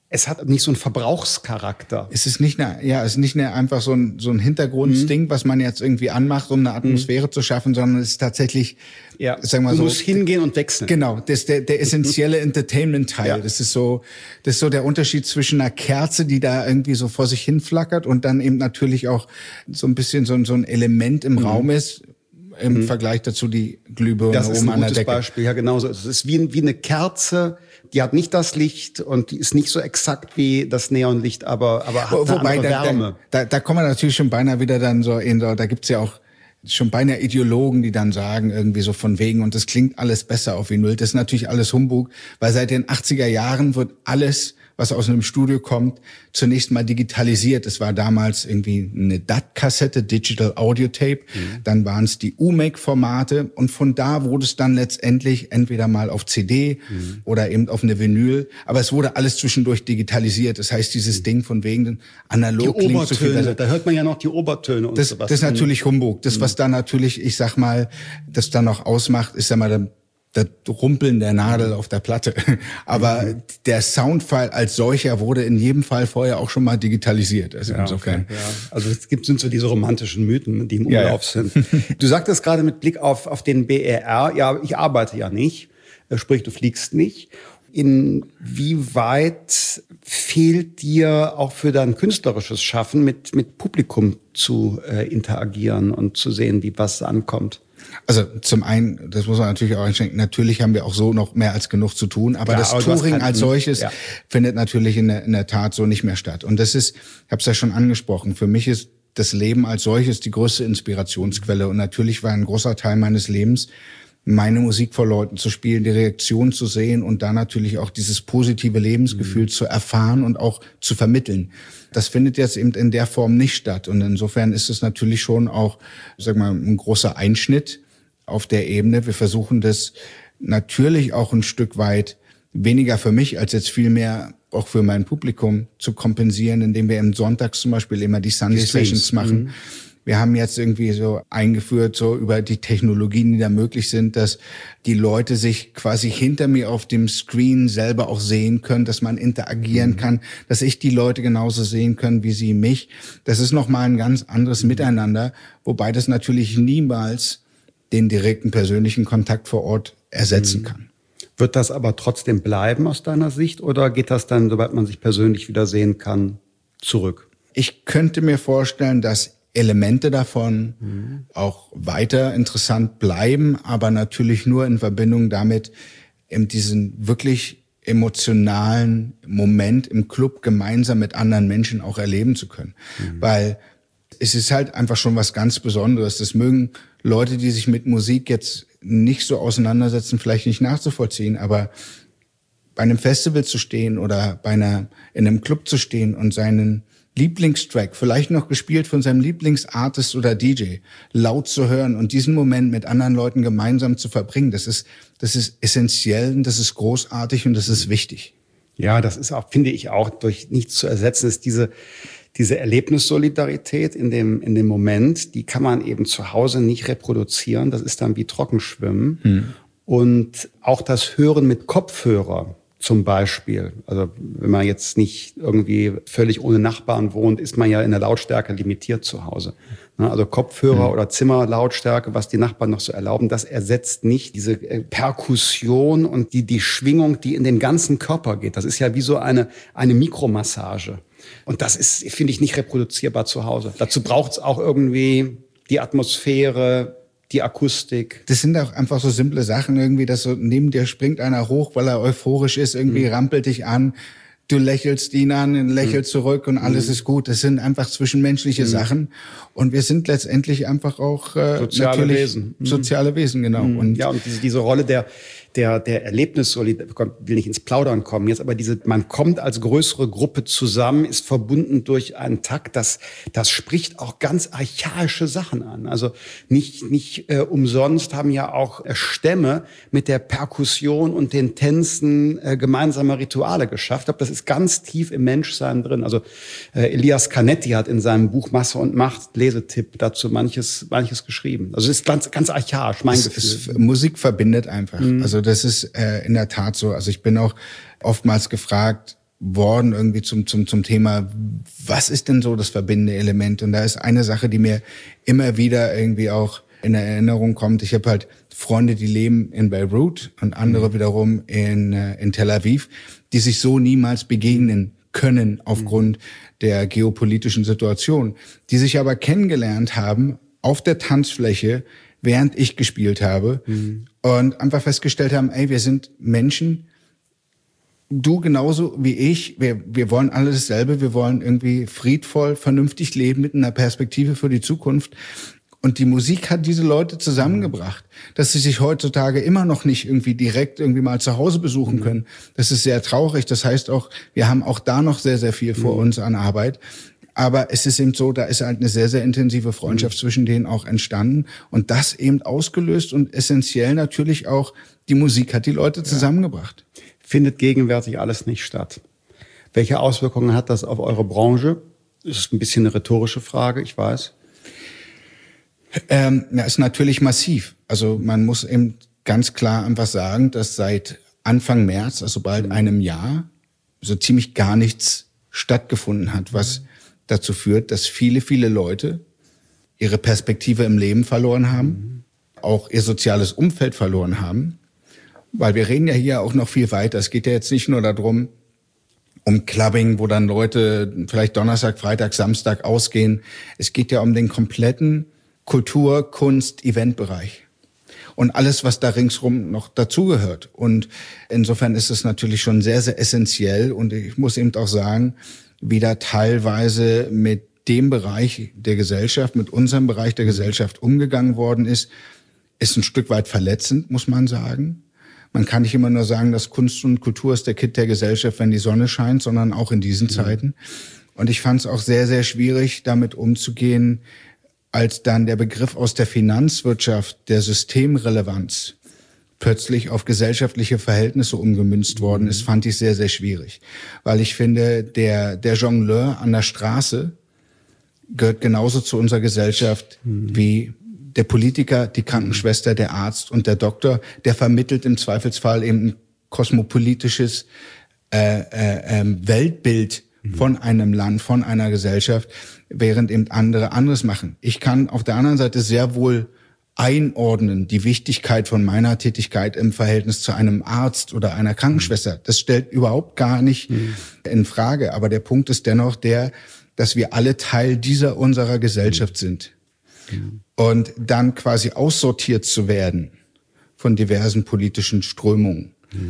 Es hat nicht so einen Verbrauchscharakter. Es ist nicht einfach so ein Hintergrundsding, was man jetzt irgendwie anmacht, um eine Atmosphäre zu schaffen, sondern es ist tatsächlich, sagen wir mal, du musst hingehen und wechseln. Genau, das ist der essentielle Entertainment-Teil. Ja. Das ist so der Unterschied zwischen einer Kerze, die da irgendwie so vor sich hin flackert und dann eben natürlich auch so ein bisschen so ein Element im Raum ist. Im Vergleich dazu die Glühbirne oben an der Decke. Das ist ein gutes Beispiel, ja genau so. Es ist wie eine Kerze, die hat nicht das Licht und die ist nicht so exakt wie das Neonlicht, aber hat eine andere Wärme. Da kommen wir natürlich schon beinahe wieder dann da gibt's ja auch schon beinahe Ideologen, die dann sagen irgendwie so von wegen, und das klingt alles besser auf Vinyl. Das ist natürlich alles Humbug, weil seit den 80er Jahren wird alles, was aus einem Studio kommt, zunächst mal digitalisiert. Es war damals irgendwie eine DAT-Kassette, Digital Audio Tape. Dann waren es die UMAC-Formate und von da wurde es dann letztendlich entweder mal auf CD oder eben auf eine Vinyl. Aber es wurde alles zwischendurch digitalisiert. Das heißt, dieses Ding von wegen analog die klingt so viel. Da hört man ja noch die Obertöne und sowas. Das ist natürlich Humbug. Das, was da natürlich, ich sag mal, das dann noch ausmacht, ist ja mal das Rumpeln der Nadel auf der Platte. Aber der Soundfile als solcher wurde in jedem Fall vorher auch schon mal digitalisiert. Also insofern. Okay, ja. Also sind so diese romantischen Mythen, die im Umlauf sind. Du sagtest gerade mit Blick auf den BER, ja, ich arbeite ja nicht, sprich du fliegst nicht. Inwieweit fehlt dir auch für dein künstlerisches Schaffen mit Publikum zu interagieren und zu sehen, wie was ankommt? Also zum einen, das muss man natürlich auch einschränken, natürlich haben wir auch so noch mehr als genug zu tun, aber das Touring als solches findet natürlich in der Tat so nicht mehr statt. Und das ist, ich habe es ja schon angesprochen, für mich ist das Leben als solches die größte Inspirationsquelle. Und natürlich war ein großer Teil meines Lebens, meine Musik vor Leuten zu spielen, die Reaktion zu sehen und da natürlich auch dieses positive Lebensgefühl zu erfahren und auch zu vermitteln. Das findet jetzt eben in der Form nicht statt. Und insofern ist es natürlich schon auch, sag mal, ein großer Einschnitt auf der Ebene. Wir versuchen das natürlich auch ein Stück weit weniger für mich als jetzt viel mehr auch für mein Publikum zu kompensieren, indem wir sonntags zum Beispiel immer die Sunday Sessions machen. Wir haben jetzt irgendwie so eingeführt, so über die Technologien, die da möglich sind, dass die Leute sich quasi hinter mir auf dem Screen selber auch sehen können, dass man interagieren kann, dass ich die Leute genauso sehen können, wie sie mich. Das ist nochmal ein ganz anderes Miteinander, wobei das natürlich niemals den direkten persönlichen Kontakt vor Ort ersetzen kann. Wird das aber trotzdem bleiben aus deiner Sicht oder geht das dann, sobald man sich persönlich wieder sehen kann, zurück? Ich könnte mir vorstellen, dass Elemente davon auch weiter interessant bleiben, aber natürlich nur in Verbindung damit, diesen wirklich emotionalen Moment im Club gemeinsam mit anderen Menschen auch erleben zu können. Weil es ist halt einfach schon was ganz Besonderes. Das mögen Leute, die sich mit Musik jetzt nicht so auseinandersetzen, vielleicht nicht nachzuvollziehen, aber bei einem Festival zu stehen oder in einem Club zu stehen und seinen Lieblingstrack, vielleicht noch gespielt von seinem Lieblingsartist oder DJ, laut zu hören und diesen Moment mit anderen Leuten gemeinsam zu verbringen, das ist essentiell und das ist großartig und das ist wichtig. Ja, das ist auch, finde ich auch, durch nichts zu ersetzen, ist diese Erlebnissolidarität in dem Moment, die kann man eben zu Hause nicht reproduzieren. Das ist dann wie Trockenschwimmen. Und auch das Hören mit Kopfhörer zum Beispiel. Also wenn man jetzt nicht irgendwie völlig ohne Nachbarn wohnt, ist man ja in der Lautstärke limitiert zu Hause. Also Kopfhörer oder Zimmerlautstärke, was die Nachbarn noch so erlauben, das ersetzt nicht diese Perkussion und die Schwingung, die in den ganzen Körper geht. Das ist ja wie so eine Mikromassage. Und das ist, finde ich, nicht reproduzierbar zu Hause. Dazu braucht es auch irgendwie die Atmosphäre, die Akustik. Das sind auch einfach so simple Sachen irgendwie, dass so neben dir springt einer hoch, weil er euphorisch ist, irgendwie rampelt dich an. Du lächelst ihn an, lächelst zurück und alles ist gut. Das sind einfach zwischenmenschliche Sachen. Und wir sind letztendlich einfach auch soziale Wesen. Soziale Wesen, genau. Und diese Rolle der Erlebnissolidarität, will nicht ins Plaudern kommen jetzt, aber man kommt als größere Gruppe zusammen, ist verbunden durch einen Takt, das spricht auch ganz archaische Sachen an. Also nicht umsonst haben ja auch Stämme mit der Perkussion und den Tänzen gemeinsame Rituale geschafft. Ich glaube, das ist ganz tief im Menschsein drin. Also Elias Canetti hat in seinem Buch Masse und Macht, Lesetipp, dazu manches geschrieben. Also es ist ganz, ganz archaisch, mein Gefühl. Musik verbindet einfach. Also das ist in der Tat so. Also ich bin auch oftmals gefragt, worden irgendwie zum Thema, was ist denn so das verbindende Element? Und da ist eine Sache, die mir immer wieder irgendwie auch in Erinnerung kommt. Ich habe halt Freunde, die leben in Beirut und andere wiederum in Tel Aviv, die sich so niemals begegnen können aufgrund der geopolitischen Situation, die sich aber kennengelernt haben auf der Tanzfläche, während ich gespielt habe und einfach festgestellt haben, ey, wir sind Menschen, du genauso wie ich, wir wollen alle dasselbe, wir wollen irgendwie friedvoll, vernünftig leben mit einer Perspektive für die Zukunft. Und die Musik hat diese Leute zusammengebracht, dass sie sich heutzutage immer noch nicht irgendwie direkt irgendwie mal zu Hause besuchen können. Das ist sehr traurig. Das heißt auch, wir haben auch da noch sehr, sehr viel vor uns an Arbeit. Aber es ist eben so, da ist halt eine sehr, sehr intensive Freundschaft zwischen denen auch entstanden. Und das eben ausgelöst und essentiell natürlich auch, die Musik hat die Leute zusammengebracht. Findet gegenwärtig alles nicht statt. Welche Auswirkungen hat das auf eure Branche? Das ist ein bisschen eine rhetorische Frage, ich weiß. Ist natürlich massiv. Also man muss eben ganz klar einfach sagen, dass seit Anfang März, also bald einem Jahr, so ziemlich gar nichts stattgefunden hat, was dazu führt, dass viele, viele Leute ihre Perspektive im Leben verloren haben, auch ihr soziales Umfeld verloren haben. Weil wir reden ja hier auch noch viel weiter. Es geht ja jetzt nicht nur darum, um Clubbing, wo dann Leute vielleicht Donnerstag, Freitag, Samstag ausgehen. Es geht ja um den kompletten Kultur-, Kunst-, Eventbereich. Und alles, was da ringsrum noch dazugehört. Und insofern ist es natürlich schon sehr, sehr essentiell. Und ich muss eben auch sagen, wie da teilweise mit dem Bereich der Gesellschaft, mit unserem Bereich der Gesellschaft umgegangen worden ist ein Stück weit verletzend, muss man sagen. Man kann nicht immer nur sagen, dass Kunst und Kultur ist der Kitt der Gesellschaft, wenn die Sonne scheint, sondern auch in diesen Zeiten. Und ich fand es auch sehr, sehr schwierig, damit umzugehen, als dann der Begriff aus der Finanzwirtschaft der Systemrelevanz plötzlich auf gesellschaftliche Verhältnisse umgemünzt worden ist, fand ich sehr, sehr schwierig. Weil ich finde, der Jongleur an der Straße gehört genauso zu unserer Gesellschaft wie der Politiker, die Krankenschwester, der Arzt und der Doktor. Der vermittelt im Zweifelsfall eben ein kosmopolitisches Weltbild von einem Land, von einer Gesellschaft, während eben andere anderes machen. Ich kann auf der anderen Seite sehr wohl einordnen, die Wichtigkeit von meiner Tätigkeit im Verhältnis zu einem Arzt oder einer Krankenschwester. Das stellt überhaupt gar nicht in Frage. Aber der Punkt ist dennoch der, dass wir alle Teil unserer Gesellschaft sind. Und dann quasi aussortiert zu werden von diversen politischen Strömungen,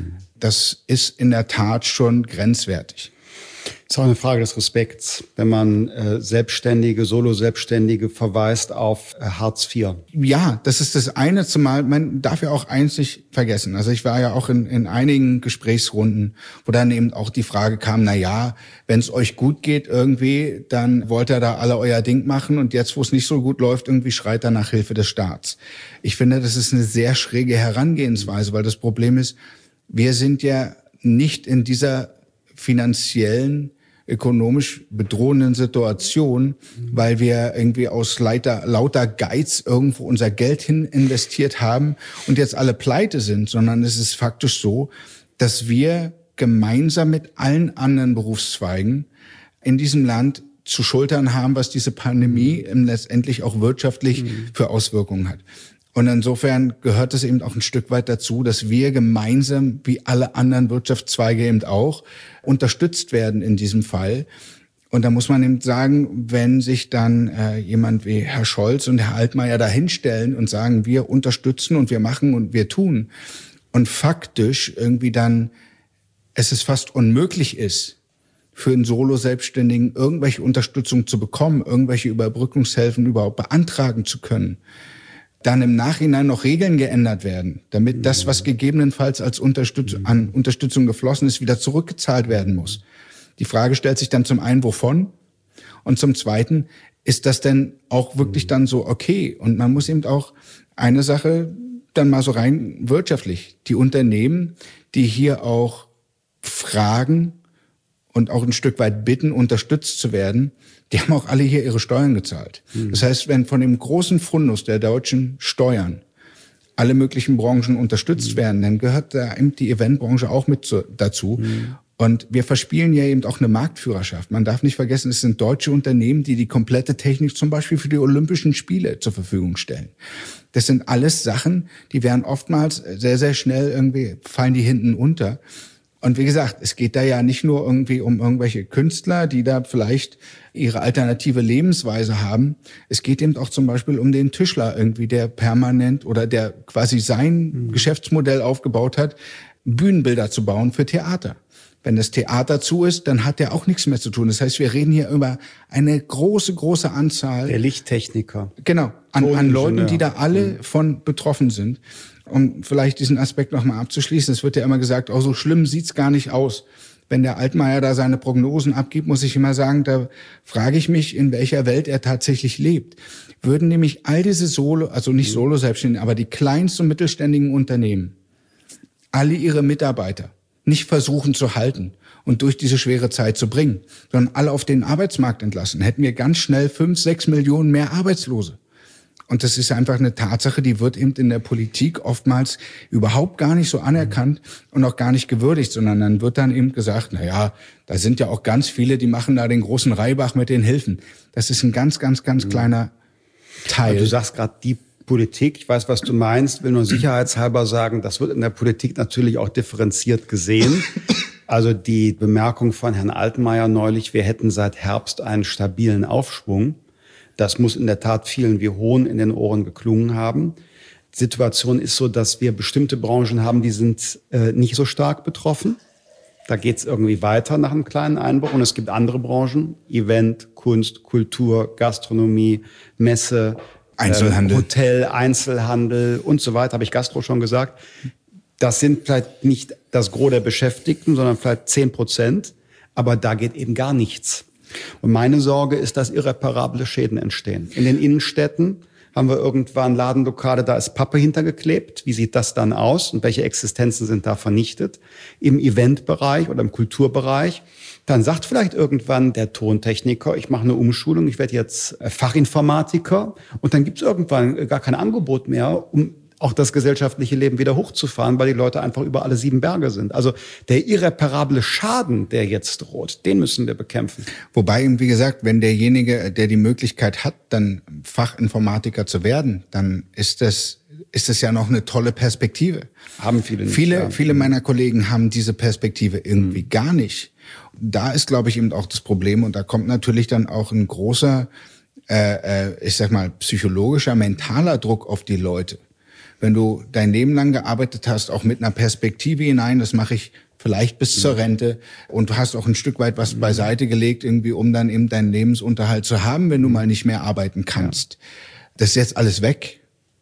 das ist in der Tat schon grenzwertig. Das ist auch eine Frage des Respekts, wenn man Selbstständige, Solo-Selbstständige verweist auf Hartz IV. Ja, das ist das eine, zumal man darf ja auch eins nicht vergessen. Also ich war ja auch in einigen Gesprächsrunden, wo dann eben auch die Frage kam, na ja, wenn es euch gut geht irgendwie, dann wollt ihr da alle euer Ding machen und jetzt, wo es nicht so gut läuft, irgendwie schreit er nach Hilfe des Staats. Ich finde, das ist eine sehr schräge Herangehensweise, weil das Problem ist, wir sind ja nicht in dieser finanziellen, ökonomisch bedrohenden Situation, weil wir irgendwie aus lauter Geiz irgendwo unser Geld hin investiert haben und jetzt alle pleite sind, sondern es ist faktisch so, dass wir gemeinsam mit allen anderen Berufszweigen in diesem Land zu schultern haben, was diese Pandemie letztendlich auch wirtschaftlich für Auswirkungen hat. Und insofern gehört es eben auch ein Stück weit dazu, dass wir gemeinsam, wie alle anderen Wirtschaftszweige eben auch, unterstützt werden in diesem Fall. Und da muss man eben sagen, wenn sich dann jemand wie Herr Scholz und Herr Altmaier da hinstellen und sagen, wir unterstützen und wir machen und wir tun, und faktisch irgendwie dann es fast unmöglich ist, für einen Solo-Selbstständigen irgendwelche Unterstützung zu bekommen, irgendwelche Überbrückungshilfen überhaupt beantragen zu können, dann im Nachhinein noch Regeln geändert werden, damit das, was gegebenenfalls als an Unterstützung geflossen ist, wieder zurückgezahlt werden muss. Die Frage stellt sich dann zum einen, wovon? Und zum zweiten, ist das denn auch wirklich dann so okay? Und man muss eben auch eine Sache dann mal so rein wirtschaftlich. Die Unternehmen, die hier auch fragen und auch ein Stück weit bitten, unterstützt zu werden, die haben auch alle hier ihre Steuern gezahlt. Das heißt, wenn von dem großen Fundus der deutschen Steuern alle möglichen Branchen unterstützt werden, dann gehört da eben die Eventbranche auch mit dazu. Und wir verspielen ja eben auch eine Marktführerschaft. Man darf nicht vergessen, es sind deutsche Unternehmen, die die komplette Technik zum Beispiel für die Olympischen Spiele zur Verfügung stellen. Das sind alles Sachen, die werden oftmals sehr, sehr schnell irgendwie, fallen die hinten unter. Und wie gesagt, es geht da ja nicht nur irgendwie um irgendwelche Künstler, die da vielleicht ihre alternative Lebensweise haben. Es geht eben auch zum Beispiel um den Tischler irgendwie, der permanent oder der quasi sein Geschäftsmodell aufgebaut hat, Bühnenbilder zu bauen für Theater. Wenn das Theater zu ist, dann hat der auch nichts mehr zu tun. Das heißt, wir reden hier über eine große, große Anzahl. Der Lichttechniker. Genau, an Leuten, die da alle von betroffen sind. Um vielleicht diesen Aspekt nochmal abzuschließen, es wird ja immer gesagt, so schlimm sieht's gar nicht aus. Wenn der Altmaier da seine Prognosen abgibt, muss ich immer sagen, da frage ich mich, in welcher Welt er tatsächlich lebt. Würden nämlich all diese nicht Solo-Selbstständigen, aber die kleinsten und mittelständigen Unternehmen, alle ihre Mitarbeiter nicht versuchen zu halten und durch diese schwere Zeit zu bringen, sondern alle auf den Arbeitsmarkt entlassen, hätten wir ganz schnell 5-6 Millionen mehr Arbeitslose. Und das ist einfach eine Tatsache, die wird eben in der Politik oftmals überhaupt gar nicht so anerkannt und auch gar nicht gewürdigt, sondern dann wird dann eben gesagt, da sind ja auch ganz viele, die machen da den großen Reibach mit den Hilfen. Das ist ein ganz, ganz, ganz kleiner Teil. Aber du sagst gerade die Politik, ich weiß, was du meinst, will nur sicherheitshalber sagen, das wird in der Politik natürlich auch differenziert gesehen. Also die Bemerkung von Herrn Altmaier neulich, wir hätten seit Herbst einen stabilen Aufschwung, das muss in der Tat vielen wie Hohn in den Ohren geklungen haben. Die Situation ist so, dass wir bestimmte Branchen haben, die sind nicht so stark betroffen. Da geht's irgendwie weiter nach einem kleinen Einbruch. Und es gibt andere Branchen, Event, Kunst, Kultur, Gastronomie, Messe, Einzelhandel. Hotel, Einzelhandel und so weiter, habe ich Gastro schon gesagt. Das sind vielleicht nicht das Gros der Beschäftigten, sondern vielleicht 10%. Aber da geht eben gar nichts. Und meine Sorge ist, dass irreparable Schäden entstehen. In den Innenstädten haben wir irgendwann Ladenlokale, da ist Pappe hintergeklebt. Wie sieht das dann aus und welche Existenzen sind da vernichtet? Im Eventbereich oder im Kulturbereich. Dann sagt vielleicht irgendwann der Tontechniker, ich mache eine Umschulung, ich werde jetzt Fachinformatiker. Und dann gibt es irgendwann gar kein Angebot mehr, um auch das gesellschaftliche Leben wieder hochzufahren, weil die Leute einfach über alle 7 Berge sind. Also der irreparable Schaden, der jetzt droht, den müssen wir bekämpfen. Wobei, wie gesagt, wenn derjenige, der die Möglichkeit hat, dann Fachinformatiker zu werden, dann ist das ja noch eine tolle Perspektive. Haben viele nicht. Viele meiner Kollegen haben diese Perspektive irgendwie gar nicht. Da ist, glaube ich, eben auch das Problem. Und da kommt natürlich dann auch ein großer, psychologischer, mentaler Druck auf die Leute. Wenn du dein Leben lang gearbeitet hast, auch mit einer Perspektive hinein, das mache ich vielleicht bis zur Rente, und du hast auch ein Stück weit was beiseite gelegt, irgendwie, um dann eben deinen Lebensunterhalt zu haben, wenn du mal nicht mehr arbeiten kannst. Das ist jetzt alles weg.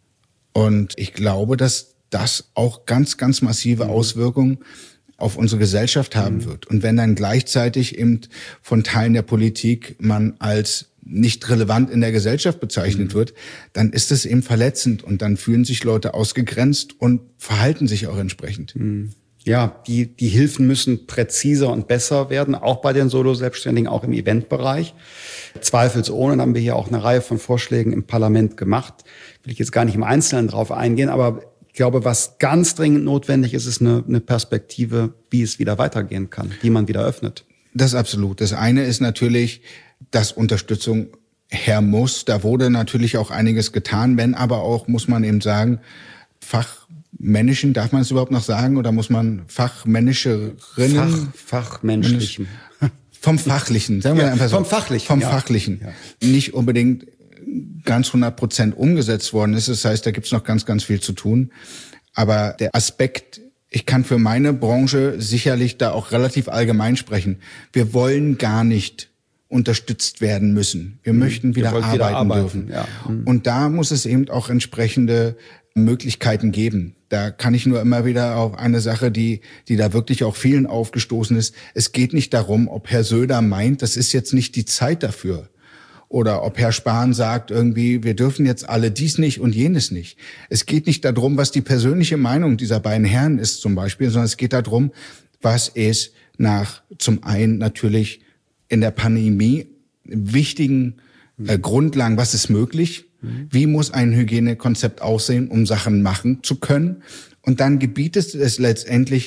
Und ich glaube, dass das auch ganz, ganz massive Auswirkungen auf unsere Gesellschaft haben wird. Und wenn dann gleichzeitig eben von Teilen der Politik man als nicht relevant in der Gesellschaft bezeichnet wird, dann ist es eben verletzend und dann fühlen sich Leute ausgegrenzt und verhalten sich auch entsprechend. Ja, die Hilfen müssen präziser und besser werden, auch bei den Solo-Selbstständigen, auch im Eventbereich. Zweifelsohne haben wir hier auch eine Reihe von Vorschlägen im Parlament gemacht. Will ich jetzt gar nicht im Einzelnen drauf eingehen, aber ich glaube, was ganz dringend notwendig ist, ist eine Perspektive, wie es wieder weitergehen kann, die man wieder öffnet. Das ist absolut. Das eine ist natürlich, dass Unterstützung her muss. Da wurde natürlich auch einiges getan, wenn aber auch, muss man eben sagen, Fachmännischen, darf man es überhaupt noch sagen, oder muss man Fachmännischerinnen? Fachmenschlichen. Vom Fachlichen, sagen wir einfach so. Vom Fachlichen. Vom Fachlichen. Ja. Nicht unbedingt ganz 100% umgesetzt worden ist. Das heißt, da gibt's noch ganz, ganz viel zu tun. Aber der Aspekt, ich kann für meine Branche sicherlich da auch relativ allgemein sprechen. Wir wollen gar nicht unterstützt werden müssen. Wir möchten wieder arbeiten dürfen. Ja. Und da muss es eben auch entsprechende Möglichkeiten geben. Da kann ich nur immer wieder auf eine Sache, die da wirklich auch vielen aufgestoßen ist. Es geht nicht darum, ob Herr Söder meint, das ist jetzt nicht die Zeit dafür. Oder ob Herr Spahn sagt irgendwie, wir dürfen jetzt alle dies nicht und jenes nicht. Es geht nicht darum, was die persönliche Meinung dieser beiden Herren ist zum Beispiel, sondern es geht darum, was ist nach zum einen natürlich in der Pandemie wichtigen Grundlagen, was ist möglich, wie muss ein Hygienekonzept aussehen, um Sachen machen zu können. Und dann gebietet es letztendlich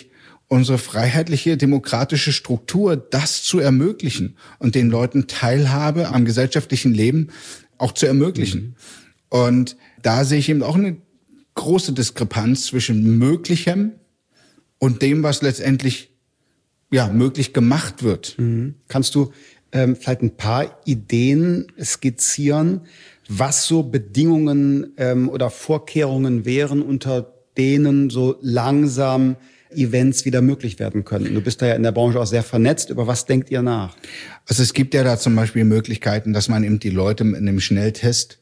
unsere freiheitliche, demokratische Struktur, das zu ermöglichen und den Leuten Teilhabe am gesellschaftlichen Leben auch zu ermöglichen. Und da sehe ich eben auch eine große Diskrepanz zwischen Möglichem und dem, was letztendlich möglich gemacht wird. Kannst du vielleicht ein paar Ideen skizzieren, was so Bedingungen oder Vorkehrungen wären, unter denen so langsam Events wieder möglich werden können? Du bist da ja in der Branche auch sehr vernetzt. Über was denkt ihr nach? Also es gibt ja da zum Beispiel Möglichkeiten, dass man eben die Leute in einem Schnelltest,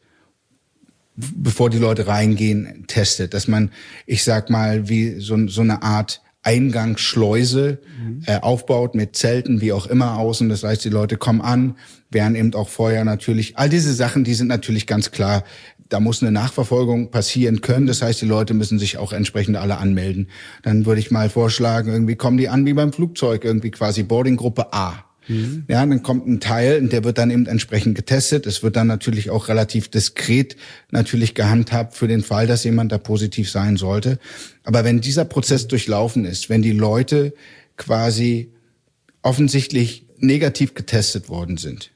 bevor die Leute reingehen, testet. Dass man, ich sag mal, wie so eine Art Eingangsschleuse aufbaut mit Zelten, wie auch immer außen. Das heißt, die Leute kommen an, werden eben auch vorher natürlich, all diese Sachen, die sind natürlich ganz klar, da muss eine Nachverfolgung passieren können. Das heißt, die Leute müssen sich auch entsprechend alle anmelden. Dann würde ich mal vorschlagen, irgendwie kommen die an wie beim Flugzeug, irgendwie quasi Boardinggruppe A. Ja, dann kommt ein Teil und der wird dann eben entsprechend getestet. Es wird dann natürlich auch relativ diskret natürlich gehandhabt für den Fall, dass jemand da positiv sein sollte. Aber wenn dieser Prozess durchlaufen ist, wenn die Leute quasi offensichtlich negativ getestet worden sind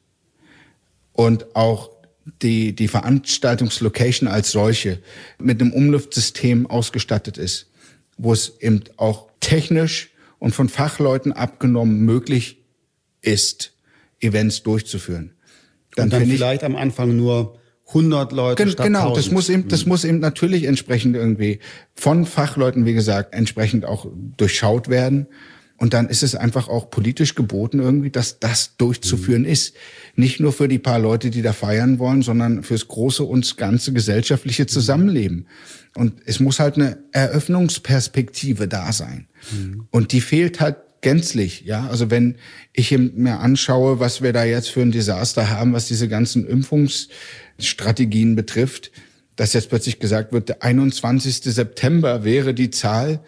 und auch die Veranstaltungslocation als solche mit einem Umluftsystem ausgestattet ist, wo es eben auch technisch und von Fachleuten abgenommen möglich ist, Events durchzuführen. Dann vielleicht am Anfang nur 100 Leute statt 1000. Genau, das muss eben natürlich entsprechend irgendwie von Fachleuten, wie gesagt, entsprechend auch durchschaut werden. Und dann ist es einfach auch politisch geboten irgendwie, dass das durchzuführen ist. Nicht nur für die paar Leute, die da feiern wollen, sondern fürs große und ganze gesellschaftliche Zusammenleben. Und es muss halt eine Eröffnungsperspektive da sein. Und die fehlt halt gänzlich, ja. Also wenn ich mir anschaue, was wir da jetzt für ein Desaster haben, was diese ganzen Impfungsstrategien betrifft, dass jetzt plötzlich gesagt wird, der 21. September wäre die Zahl,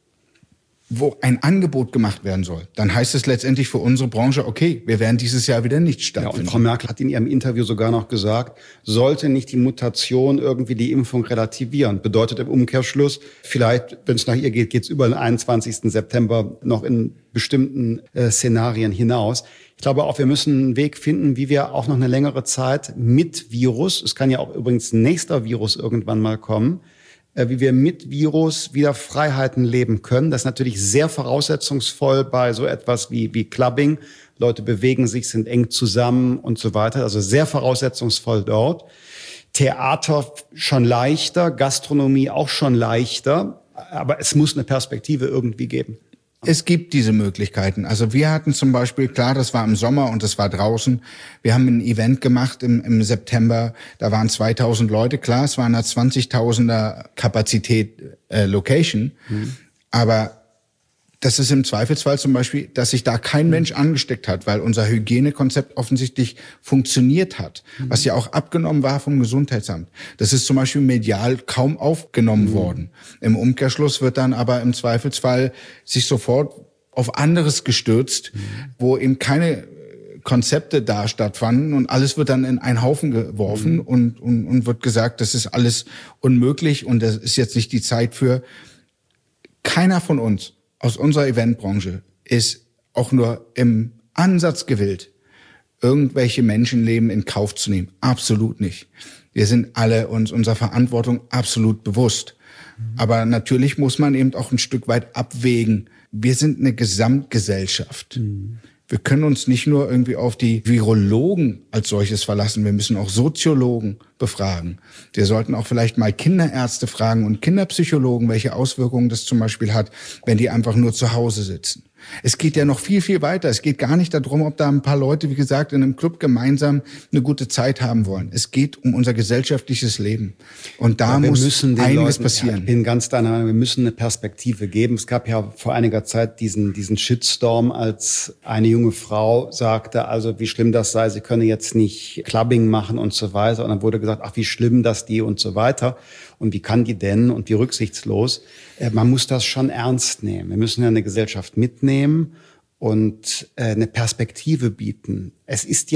wo ein Angebot gemacht werden soll, dann heißt es letztendlich für unsere Branche, okay, wir werden dieses Jahr wieder nicht stattfinden. Ja, und Frau Merkel hat in ihrem Interview sogar noch gesagt, sollte nicht die Mutation irgendwie die Impfung relativieren. Bedeutet im Umkehrschluss, vielleicht, wenn es nach ihr geht, geht es über den 21. September noch in bestimmten Szenarien hinaus. Ich glaube auch, wir müssen einen Weg finden, wie wir auch noch eine längere Zeit mit Virus, es kann ja auch übrigens ein nächster Virus irgendwann mal kommen, wie wir mit Virus wieder Freiheiten leben können. Das ist natürlich sehr voraussetzungsvoll bei so etwas wie Clubbing. Leute bewegen sich, sind eng zusammen und so weiter. Also sehr voraussetzungsvoll dort. Theater schon leichter, Gastronomie auch schon leichter. Aber es muss eine Perspektive irgendwie geben. Es gibt diese Möglichkeiten. Also wir hatten zum Beispiel, klar, das war im Sommer und das war draußen. Wir haben ein Event gemacht im September. Da waren 2000 Leute. Klar, es war eine 20.000er Kapazität Location. Aber das ist im Zweifelsfall zum Beispiel, dass sich da kein Mensch angesteckt hat, weil unser Hygienekonzept offensichtlich funktioniert hat, was ja auch abgenommen war vom Gesundheitsamt. Das ist zum Beispiel medial kaum aufgenommen worden. Im Umkehrschluss wird dann aber im Zweifelsfall sich sofort auf anderes gestürzt, wo eben keine Konzepte da stattfanden und alles wird dann in einen Haufen geworfen und wird gesagt, das ist alles unmöglich und das ist jetzt nicht die Zeit für. Keiner von uns aus unserer Eventbranche ist auch nur im Ansatz gewillt, irgendwelche Menschenleben in Kauf zu nehmen. Absolut nicht. Wir sind alle uns unserer Verantwortung absolut bewusst. Aber natürlich muss man eben auch ein Stück weit abwägen. Wir sind eine Gesamtgesellschaft. Wir können uns nicht nur irgendwie auf die Virologen als solches verlassen. Wir müssen auch Soziologen befragen. Wir sollten auch vielleicht mal Kinderärzte fragen und Kinderpsychologen, welche Auswirkungen das zum Beispiel hat, wenn die einfach nur zu Hause sitzen. Es geht ja noch viel, viel weiter. Es geht gar nicht darum, ob da ein paar Leute, wie gesagt, in einem Club gemeinsam eine gute Zeit haben wollen. Es geht um unser gesellschaftliches Leben. Und da muss einiges passieren. Ich bin ganz deiner Meinung, wir müssen eine Perspektive geben. Es gab ja vor einiger Zeit diesen Shitstorm, als eine junge Frau sagte, also wie schlimm das sei, sie könne jetzt nicht Clubbing machen und so weiter. Und dann wurde gesagt, ach wie schlimm das die und so weiter. Und wie kann die denn und wie rücksichtslos. Man muss das schon ernst nehmen. Wir müssen ja eine Gesellschaft mitnehmen und eine Perspektive bieten. Es ist ja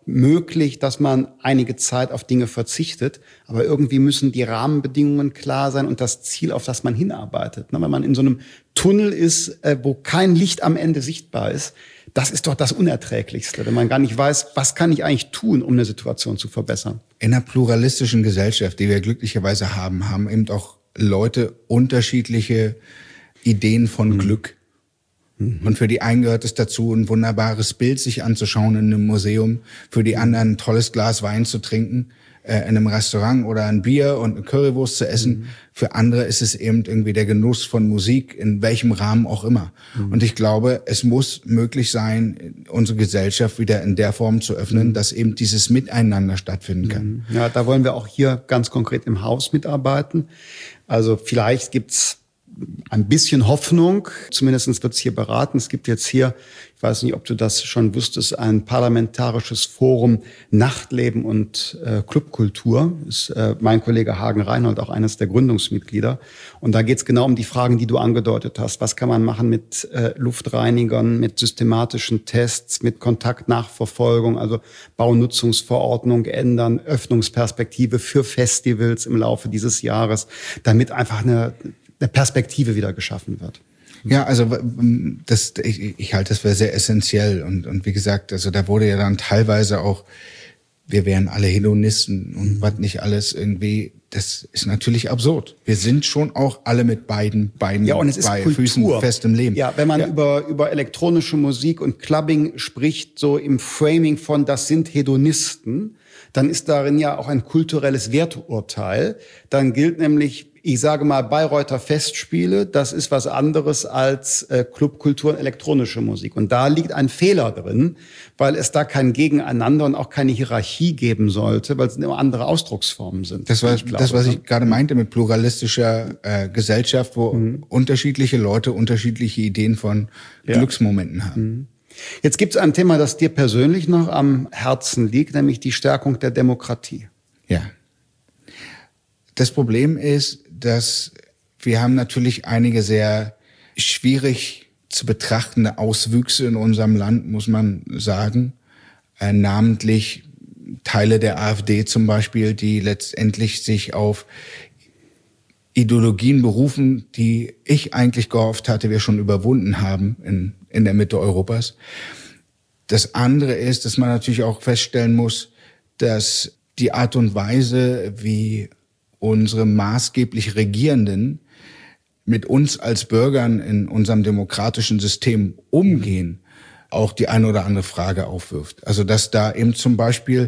möglich, dass man einige Zeit auf Dinge verzichtet, aber irgendwie müssen die Rahmenbedingungen klar sein und das Ziel, auf das man hinarbeitet. Wenn man in so einem Tunnel ist, wo kein Licht am Ende sichtbar ist, das ist doch das Unerträglichste, wenn man gar nicht weiß, was kann ich eigentlich tun, um eine Situation zu verbessern. In einer pluralistischen Gesellschaft, die wir glücklicherweise haben eben auch Leute unterschiedliche Ideen von Glück. Und für die einen gehört es dazu, ein wunderbares Bild sich anzuschauen in einem Museum, für die anderen ein tolles Glas Wein zu trinken, in einem Restaurant oder ein Bier und eine Currywurst zu essen. Für andere ist es eben irgendwie der Genuss von Musik, in welchem Rahmen auch immer. Und ich glaube, es muss möglich sein, unsere Gesellschaft wieder in der Form zu öffnen, dass eben dieses Miteinander stattfinden kann. Ja, da wollen wir auch hier ganz konkret im Haus mitarbeiten. Also vielleicht gibt's ein bisschen Hoffnung, zumindest wird es hier beraten. Es gibt jetzt hier, ich weiß nicht, ob du das schon wusstest, ein parlamentarisches Forum Nachtleben und Clubkultur. Ist mein Kollege Hagen Reinhold auch eines der Gründungsmitglieder. Und da geht es genau um die Fragen, die du angedeutet hast. Was kann man machen mit Luftreinigern, mit systematischen Tests, mit Kontaktnachverfolgung, also Baunutzungsverordnung ändern, Öffnungsperspektive für Festivals im Laufe dieses Jahres, damit einfach eine Perspektive wieder geschaffen wird. Ja, also ich halte das für sehr essentiell und wie gesagt, also da wurde ja dann teilweise auch, wir wären alle Hedonisten und was nicht alles irgendwie, das ist natürlich absurd. Wir sind schon auch alle mit beiden Beinen, ja, und es ist bei Kultur. Füßen fest im Leben. Ja, wenn man über elektronische Musik und Clubbing spricht, so im Framing von das sind Hedonisten, dann ist darin ja auch ein kulturelles Werturteil. Dann gilt nämlich, ich sage mal, Bayreuther Festspiele, das ist was anderes als Clubkultur und elektronische Musik. Und da liegt ein Fehler drin, weil es da kein Gegeneinander und auch keine Hierarchie geben sollte, weil es immer andere Ausdrucksformen sind. Das war das, was ich gerade meinte mit pluralistischer Gesellschaft, wo unterschiedliche Leute unterschiedliche Ideen von Glücksmomenten haben. Jetzt gibt es ein Thema, das dir persönlich noch am Herzen liegt, nämlich die Stärkung der Demokratie. Ja. Das Problem ist, dass wir haben natürlich einige sehr schwierig zu betrachtende Auswüchse in unserem Land, muss man sagen. Namentlich Teile der AfD zum Beispiel, die letztendlich sich auf Ideologien berufen, die ich eigentlich gehofft hatte, wir schon überwunden haben in der Mitte Europas. Das andere ist, dass man natürlich auch feststellen muss, dass die Art und Weise, wie unsere maßgeblich Regierenden mit uns als Bürgern in unserem demokratischen System umgehen, auch die eine oder andere Frage aufwirft. Also dass da eben zum Beispiel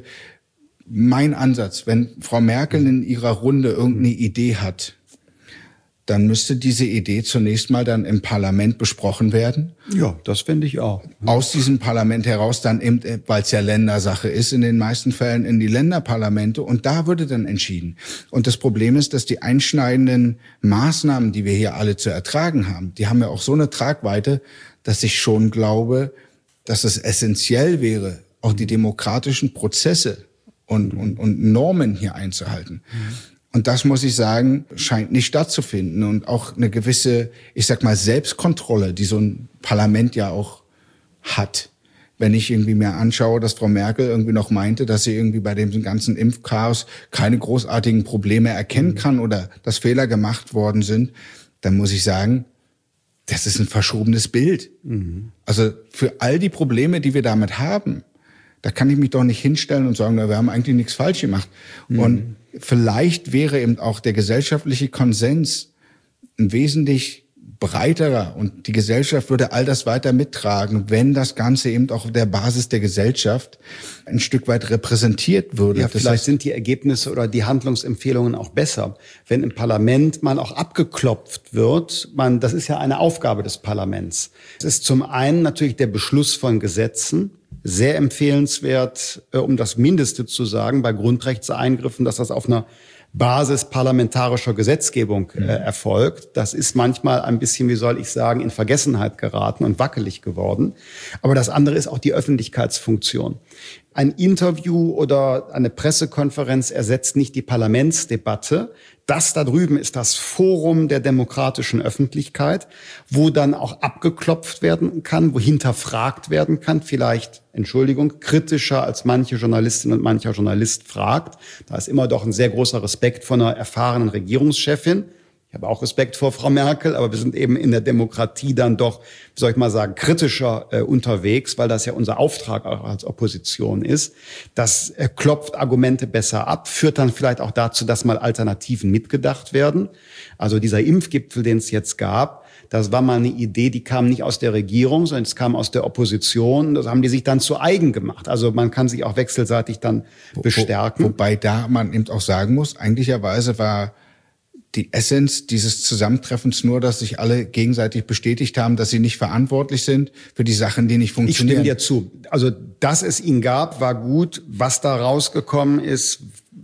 mein Ansatz, wenn Frau Merkel in ihrer Runde irgendeine Idee hat, dann müsste diese Idee zunächst mal dann im Parlament besprochen werden. Ja, das finde ich auch. Aus diesem Parlament heraus dann eben, weil es ja Ländersache ist, in den meisten Fällen in die Länderparlamente und da würde dann entschieden. Und das Problem ist, dass die einschneidenden Maßnahmen, die wir hier alle zu ertragen haben, die haben ja auch so eine Tragweite, dass ich schon glaube, dass es essentiell wäre, auch die demokratischen Prozesse und Normen hier einzuhalten. Und das, muss ich sagen, scheint nicht stattzufinden. Und auch eine gewisse, ich sag mal, Selbstkontrolle, die so ein Parlament ja auch hat. Wenn ich irgendwie mir anschaue, dass Frau Merkel irgendwie noch meinte, dass sie irgendwie bei dem ganzen Impfchaos keine großartigen Probleme erkennen kann oder dass Fehler gemacht worden sind, dann muss ich sagen, das ist ein verschobenes Bild. Also für all die Probleme, die wir damit haben, da kann ich mich doch nicht hinstellen und sagen, na, wir haben eigentlich nichts falsch gemacht. Und vielleicht wäre eben auch der gesellschaftliche Konsens ein wesentlich breiterer und die Gesellschaft würde all das weiter mittragen, wenn das Ganze eben auch auf der Basis der Gesellschaft ein Stück weit repräsentiert würde. Ja, vielleicht sind die Ergebnisse oder die Handlungsempfehlungen auch besser. Wenn im Parlament mal auch abgeklopft wird, das ist ja eine Aufgabe des Parlaments. Es ist zum einen natürlich der Beschluss von Gesetzen, sehr empfehlenswert, um das Mindeste zu sagen, bei Grundrechtseingriffen, dass das auf einer Basis parlamentarischer Gesetzgebung erfolgt. Das ist manchmal ein bisschen, wie soll ich sagen, in Vergessenheit geraten und wackelig geworden. Aber das andere ist auch die Öffentlichkeitsfunktion. Ein Interview oder eine Pressekonferenz ersetzt nicht die Parlamentsdebatte. das da drüben ist das Forum der demokratischen Öffentlichkeit, wo dann auch abgeklopft werden kann, wo hinterfragt werden kann, vielleicht, Entschuldigung, kritischer als manche Journalistin und mancher Journalist fragt. Da ist immer doch ein sehr großer Respekt von einer erfahrenen Regierungschefin. Ich habe auch Respekt vor Frau Merkel, aber wir sind eben in der Demokratie dann doch, wie soll ich mal sagen, kritischer unterwegs, weil das ja unser Auftrag auch als Opposition ist. Das klopft Argumente besser ab, führt dann vielleicht auch dazu, dass mal Alternativen mitgedacht werden. Also dieser Impfgipfel, den es jetzt gab, das war mal eine Idee, die kam nicht aus der Regierung, sondern es kam aus der Opposition. Das haben die sich dann zu eigen gemacht. Also man kann sich auch wechselseitig dann bestärken. Wobei da man eben auch sagen muss, eigentlicherweise war die Essenz dieses Zusammentreffens nur, dass sich alle gegenseitig bestätigt haben, dass sie nicht verantwortlich sind für die Sachen, die nicht funktionieren. Ich stimme dir zu. Also, dass es ihn gab, war gut. Was da rausgekommen ist,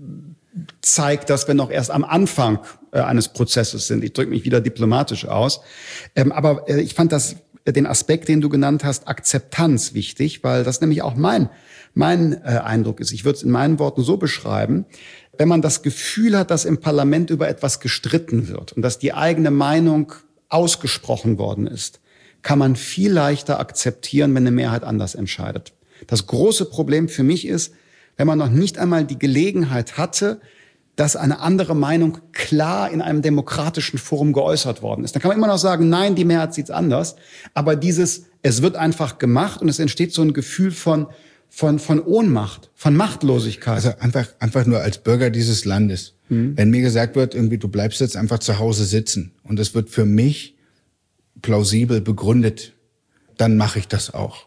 zeigt, dass wir noch erst am Anfang eines Prozesses sind. Ich drücke mich wieder diplomatisch aus. Aber ich fand den Aspekt, den du genannt hast, Akzeptanz wichtig, weil das nämlich auch mein Eindruck ist. Ich würde es in meinen Worten so beschreiben: Wenn man das Gefühl hat, dass im Parlament über etwas gestritten wird und dass die eigene Meinung ausgesprochen worden ist, kann man viel leichter akzeptieren, wenn eine Mehrheit anders entscheidet. Das große Problem für mich ist, wenn man noch nicht einmal die Gelegenheit hatte, dass eine andere Meinung klar in einem demokratischen Forum geäußert worden ist. Dann kann man immer noch sagen, nein, die Mehrheit sieht's anders. Aber es wird einfach gemacht und es entsteht so ein Gefühl von Ohnmacht, von Machtlosigkeit. Also einfach nur als Bürger dieses Landes. Wenn mir gesagt wird, irgendwie du bleibst jetzt einfach zu Hause sitzen und es wird für mich plausibel begründet, dann mache ich das auch.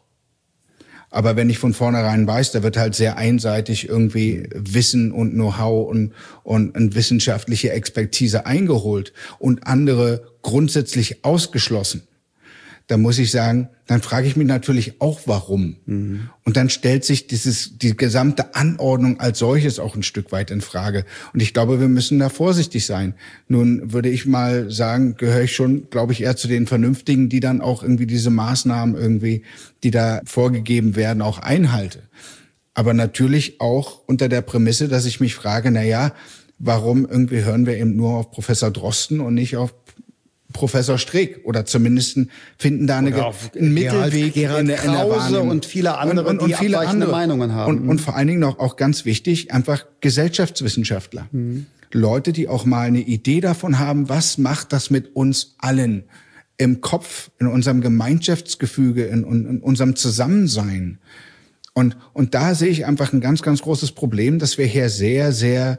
Aber wenn ich von vornherein weiß, da wird halt sehr einseitig irgendwie Wissen und Know-how und wissenschaftliche Expertise eingeholt und andere grundsätzlich ausgeschlossen, dann muss ich sagen, dann frage ich mich natürlich auch, warum. Und dann stellt sich die gesamte Anordnung als solches auch ein Stück weit in Frage. Und ich glaube, wir müssen da vorsichtig sein. Nun würde ich mal sagen, gehöre ich schon, glaube ich, eher zu den Vernünftigen, die dann auch irgendwie diese Maßnahmen irgendwie, die da vorgegeben werden, auch einhalte. Aber natürlich auch unter der Prämisse, dass ich mich frage, warum irgendwie hören wir eben nur auf Professor Drosten und nicht auf Professor Streeck oder zumindest finden da einen Mittelweg Gerald in der Wahrnehmung. Und viele andere, und die viele abweichende Meinungen haben. Und vor allen Dingen auch ganz wichtig, einfach Gesellschaftswissenschaftler. Leute, die auch mal eine Idee davon haben, was macht das mit uns allen im Kopf, in unserem Gemeinschaftsgefüge, in unserem Zusammensein. Und da sehe ich einfach ein ganz, ganz großes Problem, dass wir hier sehr, sehr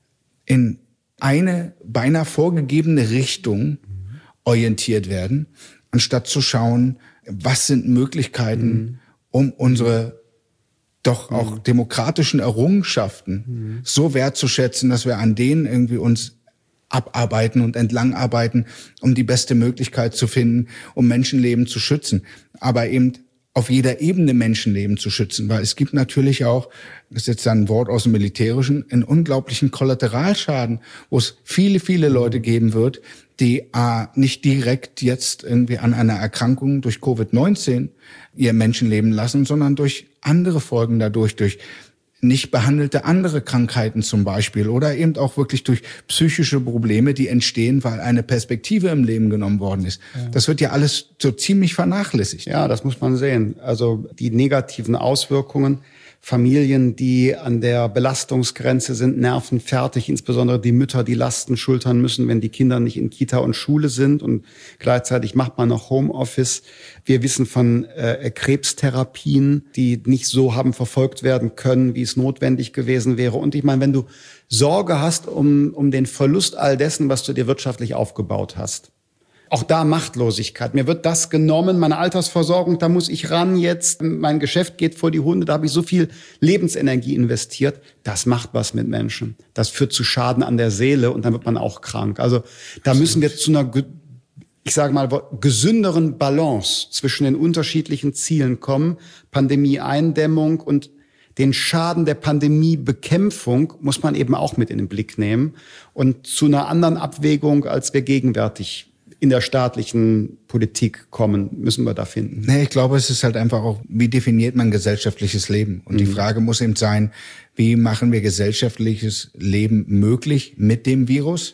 in eine beinahe vorgegebene Richtung orientiert werden, anstatt zu schauen, was sind Möglichkeiten, um unsere doch auch demokratischen Errungenschaften so wertzuschätzen, dass wir an denen irgendwie uns abarbeiten und entlangarbeiten, um die beste Möglichkeit zu finden, um Menschenleben zu schützen. Aber eben auf jeder Ebene Menschenleben zu schützen, weil es gibt natürlich auch, das ist jetzt ein Wort aus dem Militärischen, einen unglaublichen Kollateralschaden, wo es viele, viele Leute geben wird, die nicht direkt jetzt irgendwie an einer Erkrankung durch Covid-19 ihr Menschenleben lassen, sondern durch andere Folgen dadurch, durch nicht behandelte andere Krankheiten zum Beispiel oder eben auch wirklich durch psychische Probleme, die entstehen, weil eine Perspektive im Leben genommen worden ist. Ja. Das wird ja alles so ziemlich vernachlässigt. Ja, das muss man sehen. Also die negativen Auswirkungen, Familien, die an der Belastungsgrenze sind, nervenfertig, insbesondere die Mütter, die Lasten schultern müssen, wenn die Kinder nicht in Kita und Schule sind und gleichzeitig macht man noch Homeoffice. Wir wissen von Krebstherapien, die nicht so haben verfolgt werden können, wie es notwendig gewesen wäre. Und ich meine, wenn du Sorge hast um den Verlust all dessen, was du dir wirtschaftlich aufgebaut hast, auch da Machtlosigkeit. Mir wird das genommen, meine Altersversorgung, da muss ich ran jetzt. Mein Geschäft geht vor die Hunde, da habe ich so viel Lebensenergie investiert. Das macht was mit Menschen. Das führt zu Schaden an der Seele und dann wird man auch krank. Also da müssen wir zu einer, ich sage mal, gesünderen Balance zwischen den unterschiedlichen Zielen kommen. Pandemie-Eindämmung und den Schaden der Pandemiebekämpfung muss man eben auch mit in den Blick nehmen und zu einer anderen Abwägung, als wir gegenwärtig in der staatlichen Politik kommen, müssen wir da finden. Nee, ich glaube, es ist halt einfach auch, wie definiert man gesellschaftliches Leben? Und die Frage muss eben sein, wie machen wir gesellschaftliches Leben möglich mit dem Virus?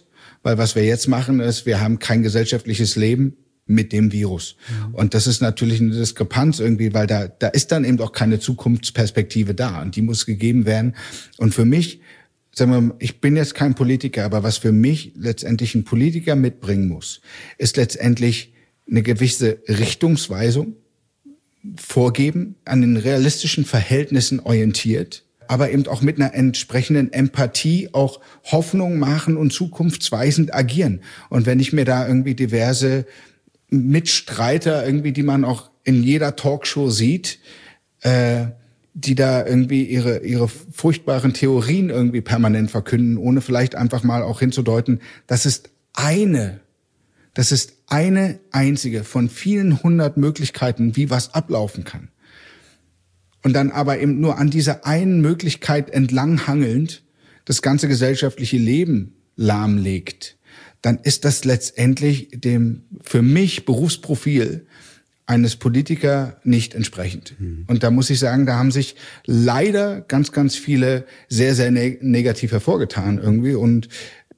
weil was wir jetzt machen ist, wir haben kein gesellschaftliches Leben mit dem Virus. Und das ist natürlich eine Diskrepanz irgendwie, weil da ist dann eben auch keine Zukunftsperspektive da und die muss gegeben werden. Und für mich, sagen wir mal, ich bin jetzt kein Politiker, aber was für mich letztendlich ein Politiker mitbringen muss, ist letztendlich eine gewisse Richtungsweisung vorgeben, an den realistischen Verhältnissen orientiert, aber eben auch mit einer entsprechenden Empathie auch Hoffnung machen und zukunftsweisend agieren. Und wenn ich mir da irgendwie diverse Mitstreiter irgendwie, die man auch in jeder Talkshow sieht, die da irgendwie ihre furchtbaren Theorien irgendwie permanent verkünden, ohne vielleicht einfach mal auch hinzudeuten, das ist eine einzige von vielen 100 Möglichkeiten, wie was ablaufen kann. Und dann aber eben nur an dieser einen Möglichkeit entlanghangelnd das ganze gesellschaftliche Leben lahmlegt, dann ist das letztendlich dem für mich Berufsprofil eines Politiker nicht entsprechend. Und da muss ich sagen, da haben sich leider ganz, ganz viele sehr, sehr negativ hervorgetan irgendwie. Und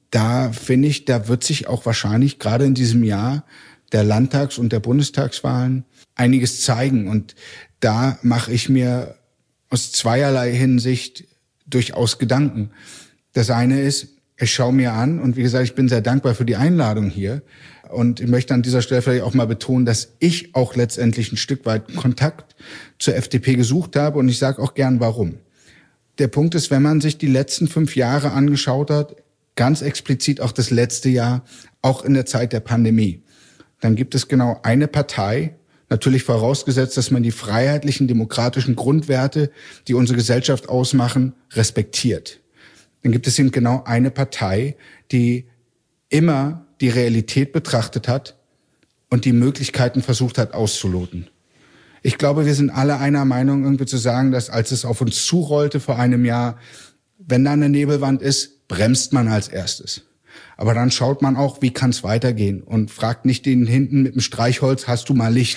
da finde ich, da wird sich auch wahrscheinlich gerade in diesem Jahr der Landtags- und der Bundestagswahlen einiges zeigen. Und da mache ich mir aus zweierlei Hinsicht durchaus Gedanken. Das eine ist, ich schaue mir an und wie gesagt, ich bin sehr dankbar für die Einladung hier. Und ich möchte an dieser Stelle vielleicht auch mal betonen, dass ich auch letztendlich ein Stück weit Kontakt zur FDP gesucht habe. Und ich sage auch gern, warum. Der Punkt ist, wenn man sich die letzten 5 Jahre angeschaut hat, ganz explizit auch das letzte Jahr, auch in der Zeit der Pandemie, dann gibt es genau eine Partei, natürlich vorausgesetzt, dass man die freiheitlichen, demokratischen Grundwerte, die unsere Gesellschaft ausmachen, respektiert. Dann gibt es eben genau eine Partei, die immer die Realität betrachtet hat und die Möglichkeiten versucht hat auszuloten. Ich glaube, wir sind alle einer Meinung, irgendwie zu sagen, dass als es auf uns zurollte vor einem Jahr, wenn da eine Nebelwand ist, bremst man als erstes. Aber dann schaut man auch, wie kann es weitergehen und fragt nicht den hinten mit dem Streichholz, hast du mal Licht?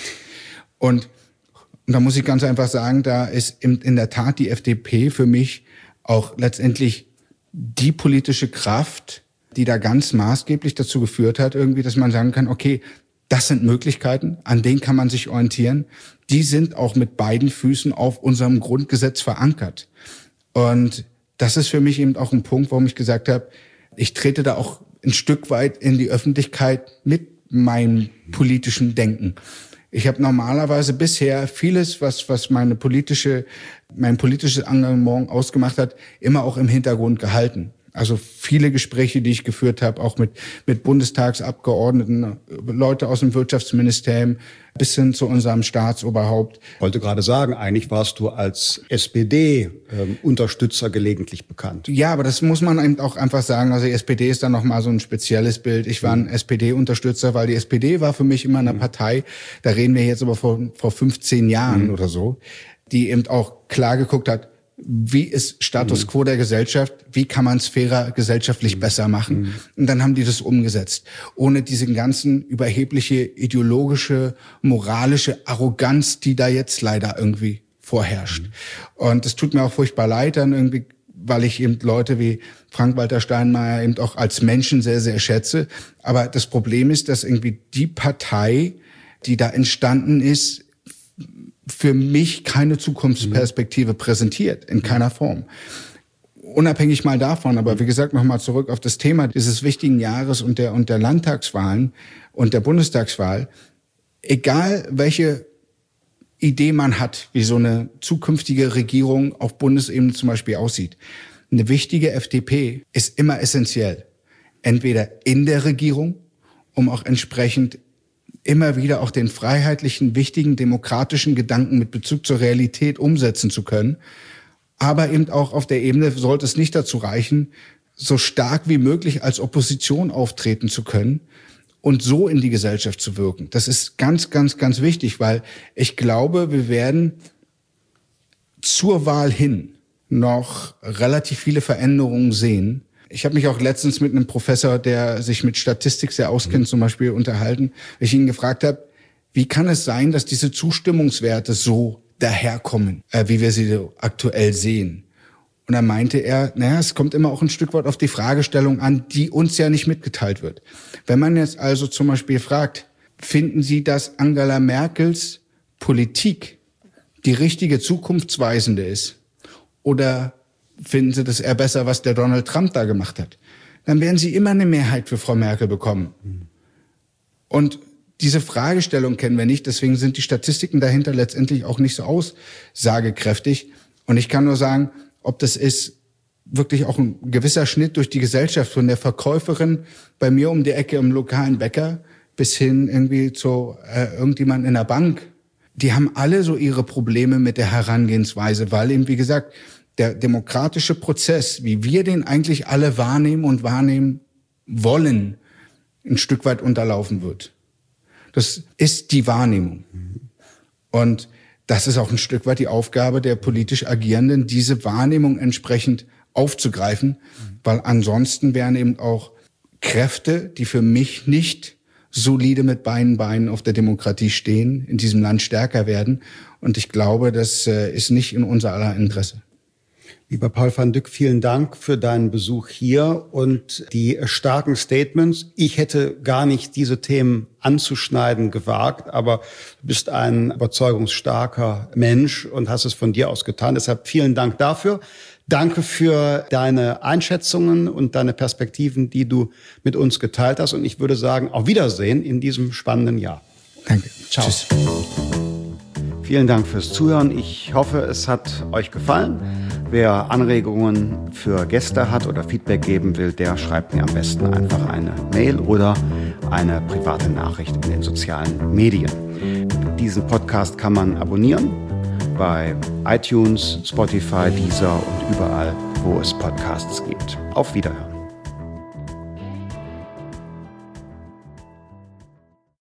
Und da muss ich ganz einfach sagen, da ist in der Tat die FDP für mich auch letztendlich die politische Kraft, die da ganz maßgeblich dazu geführt hat, irgendwie, dass man sagen kann, okay, das sind Möglichkeiten, an denen kann man sich orientieren. Die sind auch mit beiden Füßen auf unserem Grundgesetz verankert. Und das ist für mich eben auch ein Punkt, warum ich gesagt habe, ich trete da auch ein Stück weit in die Öffentlichkeit mit meinem politischen Denken. Ich habe normalerweise bisher vieles, was mein politisches Engagement ausgemacht hat, immer auch im Hintergrund gehalten. Also viele Gespräche, die ich geführt habe, auch mit Bundestagsabgeordneten, Leute aus dem Wirtschaftsministerium bis hin zu unserem Staatsoberhaupt. Ich wollte gerade sagen, eigentlich warst du als SPD-Unterstützer gelegentlich bekannt. Ja, aber das muss man eben auch einfach sagen. Also die SPD ist dann nochmal so ein spezielles Bild. Ich war ein SPD-Unterstützer, weil die SPD war für mich immer eine Partei, da reden wir jetzt aber vor 15 Jahren oder so, die eben auch klar geguckt hat, wie ist Status quo der Gesellschaft, wie kann man es fairer gesellschaftlich besser machen. Und dann haben die das umgesetzt. Ohne diesen ganzen überhebliche ideologische, moralische Arroganz, die da jetzt leider irgendwie vorherrscht. Und es tut mir auch furchtbar leid dann irgendwie, weil ich eben Leute wie Frank-Walter Steinmeier eben auch als Menschen sehr, sehr schätze. Aber das Problem ist, dass irgendwie die Partei, die da entstanden ist, für mich keine Zukunftsperspektive präsentiert, in keiner Form. Unabhängig mal davon, aber wie gesagt, nochmal zurück auf das Thema dieses wichtigen Jahres und der Landtagswahlen und der Bundestagswahl. Egal, welche Idee man hat, wie so eine zukünftige Regierung auf Bundesebene zum Beispiel aussieht, eine wichtige FDP ist immer essentiell. Entweder in der Regierung, um auch entsprechend immer wieder auch den freiheitlichen, wichtigen, demokratischen Gedanken mit Bezug zur Realität umsetzen zu können. Aber eben auch auf der Ebene sollte es nicht dazu reichen, so stark wie möglich als Opposition auftreten zu können und so in die Gesellschaft zu wirken. Das ist ganz, ganz, ganz wichtig, weil ich glaube, wir werden zur Wahl hin noch relativ viele Veränderungen sehen. Ich habe mich auch letztens mit einem Professor, der sich mit Statistik sehr auskennt, zum Beispiel unterhalten, weil ich ihn gefragt habe, wie kann es sein, dass diese Zustimmungswerte so daherkommen, wie wir sie aktuell sehen? Und Und dann meinte er, es kommt immer auch ein Stück weit auf die Fragestellung an, die uns ja nicht mitgeteilt wird. Wenn man jetzt also zum Beispiel fragt, finden Sie, dass Angela Merkels Politik die richtige zukunftsweisende ist? Oder finden Sie das eher besser, was der Donald Trump da gemacht hat? Dann werden Sie immer eine Mehrheit für Frau Merkel bekommen. Und diese Fragestellung kennen wir nicht, deswegen sind die Statistiken dahinter letztendlich auch nicht so aussagekräftig. Und ich kann nur sagen, ob das ist wirklich auch ein gewisser Schnitt durch die Gesellschaft, von der Verkäuferin bei mir um die Ecke im lokalen Bäcker bis hin irgendwie zu irgendjemand in der Bank. Die haben alle so ihre Probleme mit der Herangehensweise, weil eben, wie gesagt, der demokratische Prozess, wie wir den eigentlich alle wahrnehmen und wahrnehmen wollen, ein Stück weit unterlaufen wird. Das ist die Wahrnehmung. Und das ist auch ein Stück weit die Aufgabe der politisch Agierenden, diese Wahrnehmung entsprechend aufzugreifen, weil ansonsten wären eben auch Kräfte, die für mich nicht solide mit beiden Beinen auf der Demokratie stehen, in diesem Land stärker werden. Und ich glaube, das ist nicht in unser aller Interesse. Lieber Paul van Dyck, vielen Dank für deinen Besuch hier und die starken Statements. Ich hätte gar nicht diese Themen anzuschneiden gewagt, aber du bist ein überzeugungsstarker Mensch und hast es von dir aus getan. Deshalb vielen Dank dafür. Danke für deine Einschätzungen und deine Perspektiven, die du mit uns geteilt hast. Und ich würde sagen, auf Wiedersehen in diesem spannenden Jahr. Danke. Ciao. Tschüss. Vielen Dank fürs Zuhören. Ich hoffe, es hat euch gefallen. Wer Anregungen für Gäste hat oder Feedback geben will, der schreibt mir am besten einfach eine Mail oder eine private Nachricht in den sozialen Medien. Diesen Podcast kann man abonnieren bei iTunes, Spotify, Deezer und überall, wo es Podcasts gibt. Auf Wiederhören.